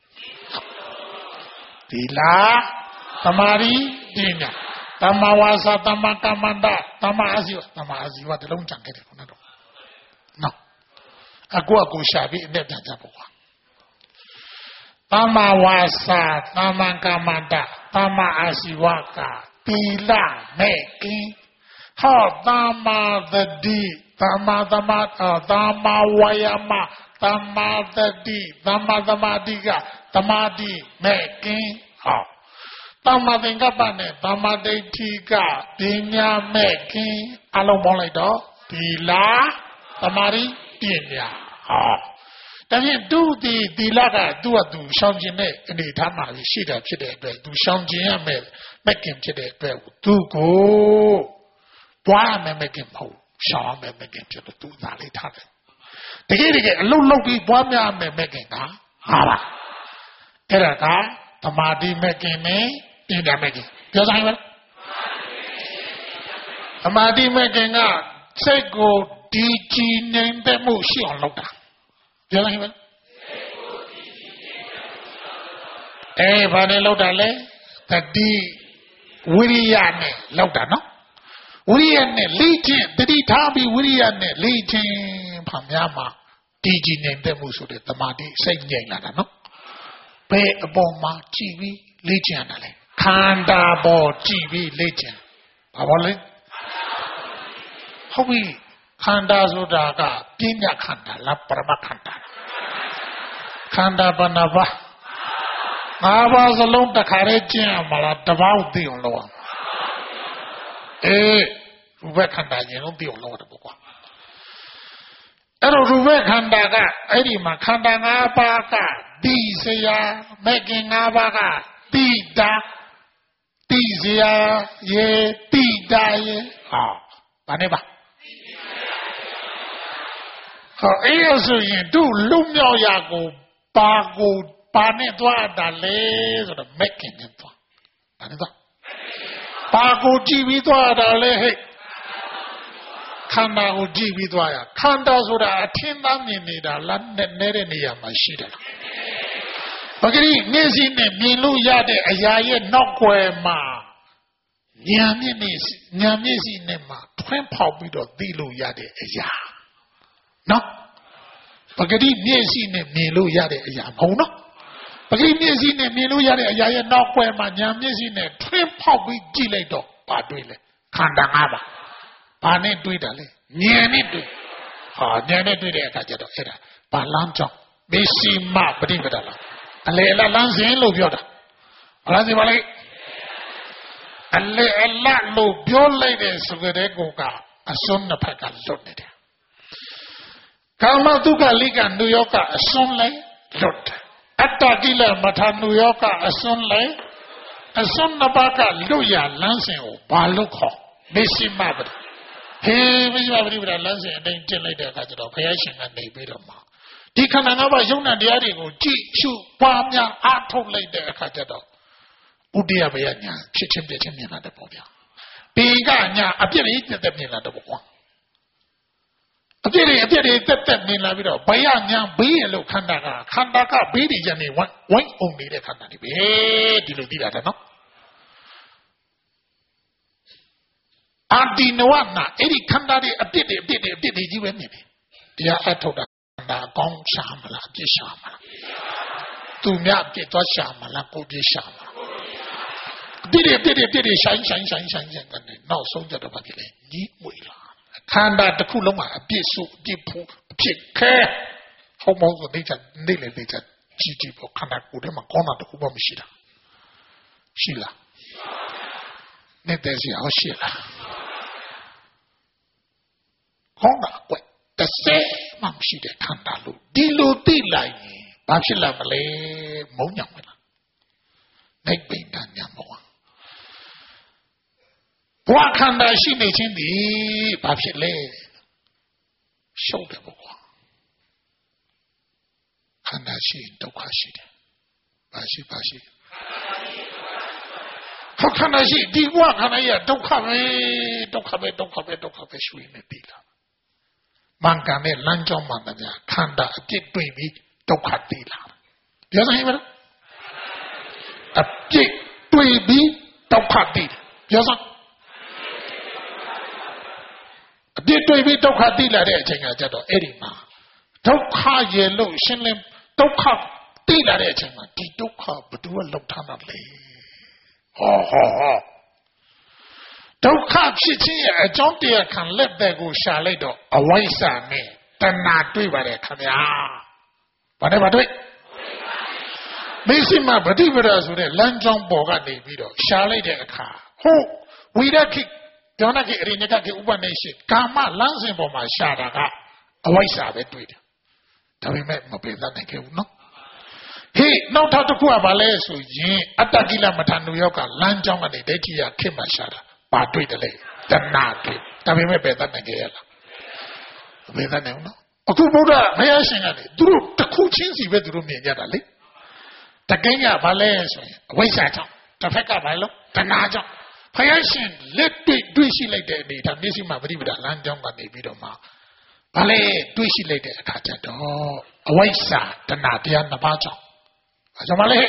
ဒီလားသမာဓိပညာတမဝါစာတမကမ္မန္တတမအာဇီဝတမအာဇီဝတလုံးကြံခဲ့တယ်ခုနတော့နော်အကူအကူရှာပြီးအနဲ့ပြန်ကြပေါ့ကွာတမဝါစာတမကမ္မန္တတမအာဇီဝကသီလမဲ့ကင်းဟောတမသတိတမသမတမဝါယမတမသတိတမသမာဓိကသမာဓိမဲ့ကင်းဟောတမသင်္ကပ္ပနဲ့တမဒိဋ္ဌိကပညာမဲ့ကင်းအလုံးပေါင်းလိုက်တော့သီလသမာဓိပညာဟောဒါဖြင့်သူဒီသီလကသူ့အတူရှောင်ကျင်တဲ့အနေထားမှာရှိတာဖြစ်တဲ့အတွက်သူရှောင်ကျင်ရမယ်မဲ့ကင်ဖြစ်တဲ့အတွက်သူကိုပွားမယ်မဲ့ကင်မဟုတ်ရှောင်ရမယ်မဲ့ကင်ဖြစ်လို့သူသာလေးထားတယ်တကယ်တကယ်အလုံးလုံးပြီးပွားများမယ်မဲ့ကင်ကဟာပါအဲ့ဒါကသမာဓိမဲ့ကင်နဲ့ပညာမဲ့ကင်ပြောဆိုင်မလားသမာဓိမဲ့ကင်ကစိတ်ကိုဒီကြည်နေတဲ့မှုရှိအောင်လုပ်တာပြောလိုက်ပါအဲဘာနဲ့လောက်တာလဲတတိဝိရိယနဲ့လောက်တာနော်ဝိရိယနဲ့လေ့ကျင့်တတိထားပြီးဝိရိယနဲ့လေ့ကျင့်ဖန်များမှာတည်ကြည်နေတဲ့မှုဆိုတဲ့တမာတိစိတ်ငြိမ်လာတာနော်ဘယ်အပေါ်မှာကြည်ပြီးလေ့ကျင့်ရတာလဲခန္ဓာပေါ်ကြည်ပြီးလေ့ကျင့်ဘာပေါ်လဲဟုတ်ပြီခန္ဓာဆိုတာကပညာခန္ဓာလားပရမခန္ဓာခန္ဓာဘဏ္ဍပါငါးပါးစလုံးတစ်ခါတည်းကျင့်ရမှာလားတပေါက်သိအောင်လုပ်အောင်အေးရူပခန္ဓာရင်လုံးသိအောင်လုပ်ရတယ်ပေါ့ကွာအဲ့တော့ရူပခန္ဓာကအဲ့ဒီမှာခန္ဓာငါးပါးကသိစရာမဲ့ခင်ငါးပါးကသိတာသိစရာရေသိတာရေဟာဘာနဲ့ပါဟောအေးဆိုရင်သူ့လူမြောက်ရာကိုပါကိုပါနဲ့သွားတာလေဆိုတော့မက်ကင်နဲ့သွားဘာနဲ့သွားပါကိုကြည့်ပြီးသွားတာလေဟဲ့ခန္ဓာကိုကြည့်ပြီးသွားရခန္ဓာဆိုတာအထင်သားမြင်နေတာလားနဲ့နေတဲ့နေရာမှာရှိတယ်ပဂရိမျက်စိနဲ့မြင်လို့ရတဲ့အရာရဲ့နောက်ွယ်မှာဉာဏ်မျက်စိဉာဏ်မျက်စိနဲ့မှထွန်းဖောက်ပြီးတော့သိလို့ရတဲ့အရာနော်ပဂတိမျက်စိနဲ့မြင်လို့ရတဲ့အရာမဟုတ်နော်ပဂတိမျက်စိနဲ့မြင်လို့ရတဲ့အရာရဲ့နောက်ွယ်မှာဉာဏ်မျက်စိနဲ့ထွန်းဖောက်ပြီးကြည့်လိုက်တော့ဘာတွေ့လဲခန္ဓာ၅ပါးဘာနဲ့တွေ့တာလဲဉာဏ်နဲ့တွေ့ဟာဉာဏ်နဲ့တွေ့တဲ့အခါကျတော့အဲ့ဒါဘာလမ်းကြောင့်မေရှိမပฏิပဒါလားအလေအလလမ်းစဉ်လို့ပြောတာဘာလဲဘာလဲအလေအလလို့ပြောလိုက်တဲ့ဆိုကြတဲ့ကောကအစွန်းတစ်ဖက်ကလွတ်နေတယ်ကာမဒုက္ခလိကနုယောကအစွန်းလဲလွတ်တယ်အတ္တကိလမထာနုယောကအစွန်းလဲအစွန်းနှစ်ပါးကလွတ်ရလမ်းစဉ်ကိုဘာလို့ခေါ်မေရှိမပฏิဟေးမေရှိမပฏิပဒါလမ်းစဉ်အတိုင်းကျင့်လိုက်တဲ့အခါကျတော့ဘုရားရှင်ကနေပြီးတော့မှဒီခန္ဓာငါးပါးယုံနာတရားတွေကိုကြည့်ရှုပွားများအားထုတ်လိုက်တဲ့အခါကျတော့ဥဒိယဘယညာဖြစ်ချင်းပြချင်းမြင်လာတဲ့ပေါ့ဗျာပေကညာအပြစ်တွေတက်တက်မြင်လာတဲ့ပေါ့ကွာအပြစ်တွေအပြစ်တွေတက်တက်မြင်လာပြီးတော့ဘယညာဘေးရလို့ခန္ဓာကခန္ဓာကဘေးတွေညာနေဝိုင်းဝိုင်းအောင်နေတဲ့ခန္ဓာတွေပဲဒီလိုသိတာတဲ့နော်အာဒီနဝနာအဲ့ဒီခန္ဓာတွေအပြစ်တွေအပြစ်တွေအပြစ်တွေကြီးပဲမြင်တယ်တရားအထုတ်တာဒါကောင်းရှာမလားအပြစ်ရှာမလားသူများအပြစ်သွားရှာမလားကိုပြစ်ရှာမလားပြစ်တယ်ပြစ်တယ်ပြစ်တယ်ဆိုင်ဆိုင်ဆိုင်ဆိုင်ဆိုင်ကနေနောက်ဆုံးကြတော့ဘာဖြစ်လဲညီးမွေလာခန္ဓာတစ်ခုလုံးမှာအပြစ်စုအပြစ်ဖူးအပြစ်ခဲဟောမောဆိုနေချနေလေနေချကြီးကြီးပေါ့ခန္ဓာကိုယ်ထဲမှာကောင်းတာတစ်ခုမှမရှိတာရှိလားနေတဲ့စီဟောရှိလားကောင်းတာကွတစ်စဲမှမရှိတဲ့ခန္ဓာလို့ဒီလိုသိလိုက်ရင်ဘာဖြစ်လာမလဲမုံညောင်မလားနိဗ္ဗာန်ညာမဟုတ်ဘဝခန္ဓာရှိနေခြင်းဒီဘာဖြစ်လဲရှုပ်တယ်ပေါ့ကွာခန္ဓာရှိဒုက္ခရှိတယ်ဘာရှိဘာရှိခန္ဓာရှိဒီဘဝခန္ဓာရဒုက္ခပဲဒုက္ခပဲဒုက္ခပဲဒုက္ခပဲရှုရနေပြီလားမင်္ဂန်နဲ့လမ်းကြောင်းမှန်တယ်ခန္ဓာအပြစ်တွေ့ပြီးဒုက္ခတည်လာပြောစမ်းဟိမလားအပြစ်တွေ့ပြီးဒုက္ခတည်ပြောစမ်းအပြစ်တွေ့ပြီးဒုက္ခတည်လာတဲ့အချိန်ကကြတော့အဲ့ဒီမှာဒုက္ခရေလို့ရှင်းလင်းဒုက္ခတည်လာတဲ့အချိန်မှာဒီဒုက္ခဘယ်သူကလောက်ထားတာလဲဟောဟောဟောဒုက္ခဖြစ်ခြင်းရဲ့အကြောင်းတရားခံလက်သက်ကိုရှာလိုက်တော့အဝိဇ္ဇာနဲ့တဏှာတွေ့ပါတယ်ခင်ဗျာဘာနဲ့ဘာတွေ့မရှိမှပฏิပဒါဆိုတဲ့လမ်းကြောင်းပေါ်ကနေပြီးတော့ရှာလိုက်တဲ့အခါဟုတ်ဝိရခိကျောင်းကိအရိညကကိဥပနေရှိကာမလမ်းစဉ်ပေါ်မှာရှာတာကအဝိဇ္ဇာပဲတွေ့တယ်ဒါပေမဲ့မပေသက်နိုင်ခဲ့ဘူးနော်ဟေးနောက်ထပ်တစ်ခုကဘာလဲဆိုရင်အတ္တကိလမထာနုယောကလမ်းကြောင်းကနေဒိဋ္ဌိယခေတ်မှာရှာတာဘာတွေ့တယ်လဲတဏှာတွေ့ဒါပေမဲ့ပေသက်နိုင်ခဲ့ရလားမပေသက်နိုင်ဘူးနော်အခုဘုရားဘုရားရှင်ကလေသူတို့တစ်ခုချင်းစီပဲသူတို့မြင်ကြတာလေတကယ်ကဘာလဲဆိုရင်အဝိဇ္ဇာကြောင့်တစ်ဖက်ကဘာလို့တဏှာကြောင့်ဘုရားရှင်လက်တွေ့တွေ့ရှိလိုက်တဲ့အနေဒါမျက်စိမှာပရိပဒလမ်းကြောင်းကနေပြီးတော့မှဘာလဲတွေ့ရှိလိုက်တဲ့အခါကျတော့အဝိဇ္ဇာတဏှာတရားနှစ်ပါးကြောင့်ဘာကြောင့်မလဲ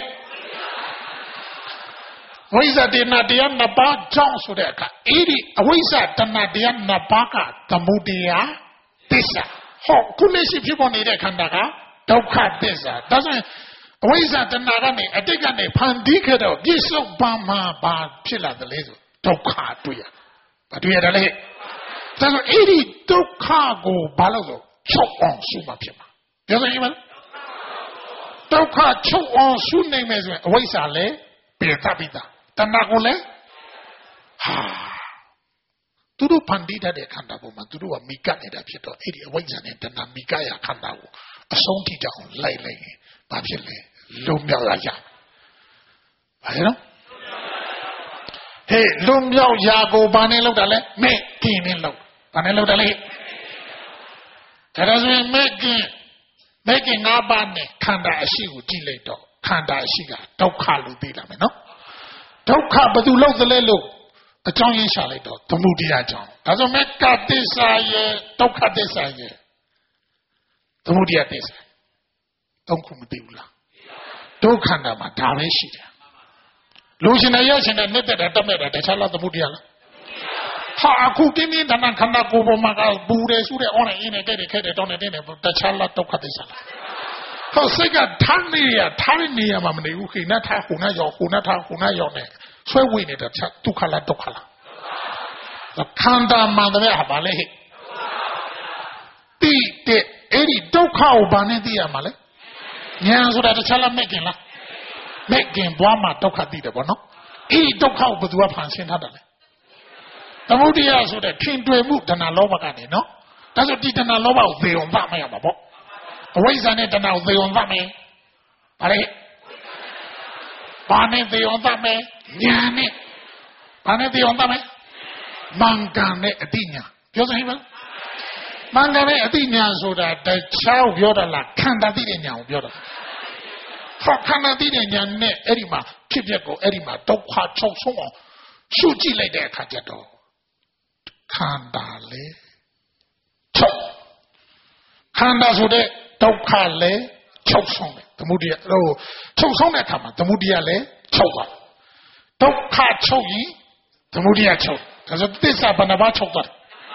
ဝိဇ္ဇာတဏှာတရားနှစ်ပါးကြောင့်ဆိုတဲ့အခါအဲ့ဒီအဝိဇ္ဇာတဏှာတရားနှစ်ပါးကသမုဒယသစ္စာဟောခုလက်ရှိဖြစ်ပေါ်နေတဲ့ခန္ဓာကဒုက္ခသစ္စာဒါဆိုရင်အဝိဇ္ဇာတဏှာကနေအတိတ်ကနေဖန်တီးခဲ့တော့ပြစ္ဆုတ်ပါမှာဘာဖြစ်လာတယ်လဲဆိုဒုက္ခတွေ့ရဘာတွေ့ရတယ်လဲဒါဆိုအဲ့ဒီဒုက္ခကိုဘာလို့ဆိုချုပ်အောင်ရှုမှဖြစ်မှာပြောစမ်းရင်မဒုက္ခချုပ်အောင်ရှုနိုင်မယ်ဆိုရင်အဝိဇ္ဇာလည်းပြေသပိတာတဏှာကိုလည်းဟာသူတို့ဖန်တီးတဲ့ခန္ဓာပေါ်မှာသူတို့ကမိကနေတာဖြစ်တော့အဲ့ဒီအဝိဇ္ဇာနဲ့တဏှာမိကရခန္ဓာကိုအဆုံးထိတောင်လိုက်လိုက်ရင်ဘာဖြစ်လဲလုံးမြောက်ရရဘာလဲနော်ဟေးလုံးမြောက်ရာကိုဘာနဲ့လောက်တာလဲမဲ့ကင်းနဲ့လောက်ဘာနဲ့လောက်တာလဲဒါဆိုရင်မဲ့ကင်းမဲ့ကင်းငါးပါးနဲ့ခန္ဓာအရှိကိုကြည့်လိုက်တော့ခန္ဓာအရှိကဒုက္ခလို့သိလာမယ်နော်ဒုက္ခဘယ်သူလောက်သလဲလို့အကြောင်းရင်းရှာလိုက်တော့သမုဒိယကြောင့်ဒါဆိုမဲ့ကသစ္စာရဲ့ဒုက္ခသစ္စာရဲ့သမုဒိယသစ္စာသုံးခုမသိဘူးလားဒုက္ခန္တာမှာဒါပဲရှိတယ်လူရှင်နဲ့ရရှင်နဲ့နဲ့တဲ့တတ်မဲ့တာတခြားလားသမုဒိယလားဟာအခုပြင်းပြင်းထန်ထန်ခန္ဓာကိုယ်ပေါ်မှာကပူတယ်ဆူတယ်အောင်းနေအင်းနဲ့တဲ့တဲ့ခဲတဲ့တောင်းနေတဲ့တခြားလားဒုက္ခသစ္စာလားဟောစိတ်ကထားနေရထားနေရမှာမနေဘူးခိနထားခုနရောက်ခုနထားခုနရောက်နေဆွဲဝိနေတာဒုက္ခလားဒုက္ခလားခန္ဓာမှန်တယ်ဟာဘာလဲဟဲ့တိတဲ့အဲ့ဒီဒုက္ခကိုဘာနဲ့သိရမှာလဲဉာဏ်ဆိုတာတခြားလားမဲ့ခင်လားမဲ့ခင်ဘွားမှာဒုက္ခသိတယ်ဗောနော်အဲ့ဒီဒုက္ခကိုဘယ်သူကဖန်ဆင်းထားတာလဲသမုဒိယဆိုတဲ့ခင်တွေ့မှုတဏှာလောဘကနေနော်ဒါဆိုဒီတဏှာလောဘကိုသေအောင်သတ်မရမှာဗောအဝိဇ္ဇာနဲ့တဏှာကိုသေအောင်သတ်မယ်ဘာလဲဘာနဲ့သေအောင်သတ်မယ်ဉာဏ်နဲ့ဘာနဲ့သေအောင်သတ်မယ်မင်္ဂန်နဲ့အတိညာပြောစမ်းဟိမလားမင်္ဂန်နဲ့အတိညာဆိုတာတခြားကိုပြောတာလားခန္ဓာသိတဲ့ညာကိုပြောတာဟောခန္ဓာသိတဲ့ညာနဲ့အဲ့ဒီမှာဖြစ်ပျက်ကိုအဲ့ဒီမှာဒုက္ခချုပ်ဆုံးအောင်ရှုကြည့်လိုက်တဲ့အခါကျတော့ခန္ဓာလေချုပ်ခန္ဓာဆိုတဲ့ဒုက္ခလည်းချုပ်ဆုံးတယ်သမုဒိယဟိုချုပ်ဆုံးတဲ့အခါမှာသမုဒိယလည်းချုပ်သွားဒုက္ခချုပ်ရင်သမုဒိယချုပ်ဒါဆိုသစ္စာဘယ်နှပါးချုပ်သွား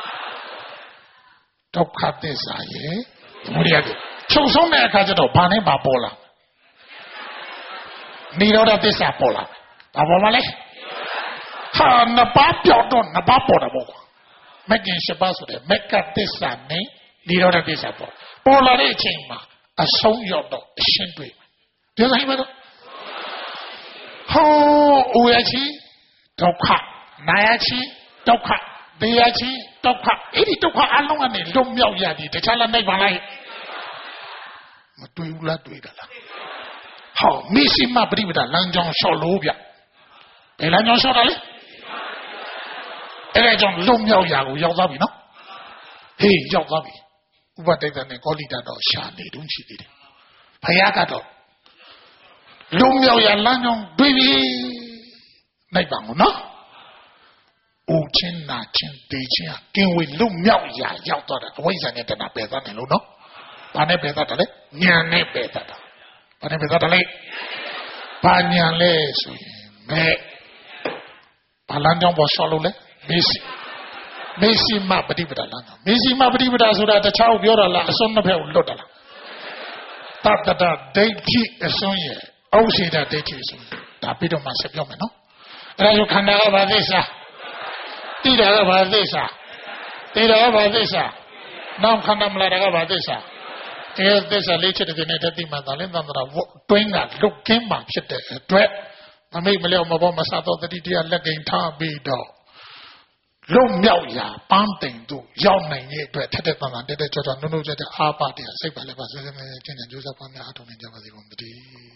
ဒုက္ခသစ္စာရဲ့သမုဒိယချုပ်ဆုံးတဲ့အခါကျတော့ဘာနဲ့ဘာပေါ်လာနိရောဓသစ္စာပေါ်လာဘာပေါ်မလဲဟာနှစ်ပါးပြောက်တော့နှစ်ပါးပေါ်တာပေါ့ကွာမဂ္ဂင်၈ပါးဆိုတဲ့မဂ္ဂသစ္စာနဲ့နိရောဓသစ္စာပေါ်ပေါ်လာတဲ့အချိန်မှာအဆုံးရောက်တော့အရှင်းတွေ့ပြောဆိုင်မလို့ဟောဥရချီဒုက္ခနာယချီဒုက္ခတရားချင်းဒုက္ခအဲ့ဒီဒုက္ခအလုံးကနေလွတ်မြောက်ရသည်တခြားလည်းနိုင်ပါလားမတွေ့ဘူးလားတွေ့တာလားဟောမိရှိမပရိပဒလမ်းကြောင်းလျှောက်လို့ဗျဘယ်လမ်းကြောင်းလျှောက်တာလဲအဲ့ဒါကြောင့်လွတ်မြောက်ရာကိုရောက်သွားပြီနော်ဟေးရောက်သွားပြီဥပဒေတနဲ့ကောလိတတော့ရှာနေတုံးရှိသေးတယ်ဘုရားကတော့လွတ်မြောက်ရာလမ်းကြောင်းတွေ့ပြီနိုင်ပါဘူးနော်အိုချင်းနာချင်းဒေချင်းကင်ဝေလွတ်မြောက်ရာရောက်သွားတာအဝိဇ္ဇာနဲ့တဏှာပယ်သတ်တယ်လို့နော်ဘာနဲ့ပယ်သတ်တယ်လဲဉာဏ်နဲ့ပယ်သတ်တာဘာနဲ့ပယ်သတ်တယ်လဲဘာဉာဏ်လဲဆိုရင်မဲ့ဘာလမ်းကြောင်းပေါ်လျှောက်လို့လဲမေစီမေစီမပฏิပဒါလမ်းကြောင်းမေစီမပฏิပဒါဆိုတာတခြားကိုပြောတာလားအစွန်းနှစ်ဖက်ကိုလွတ်တာလားတတ္တဒိဋ္ဌိအစွန်းရဲ့အောက်စေတဒိဋ္ဌိဆိုဒါပြီးတော့မှဆက်ပြောမယ်နော်အဲ့ဒါဆိုခန္ဓာကဘာသိစားတိတာကဘာသိစားတိတာကဘာသိစားနောက်ခန္ဓာမလာတာကဘာသိစားအဲသစ္စာလေးချက်တည်းနဲ့တတိမှန်တာလင်းသံဃာတွင်းကလုတ်ကင်းမှဖြစ်တဲ့အတွက်မမိတ်မလျော့မပေါ်မဆတော့တတိတရားလက်ကင်ထားပြီးတော့လုံမြောက်ရာပန်းတိမ်တို့ရောက်နိုင်ရဲ့အတွက်ထက်တဲ့သံဃာတက်တဲ့ကြောကြောနုံနုံကြတဲ့အာပတရားစိတ်ပါလည်းပါစစနဲ့ကျင့်ကြံကြိုးစားပါများအထောက်နိုင်ကြပါစေကုန်သတည်း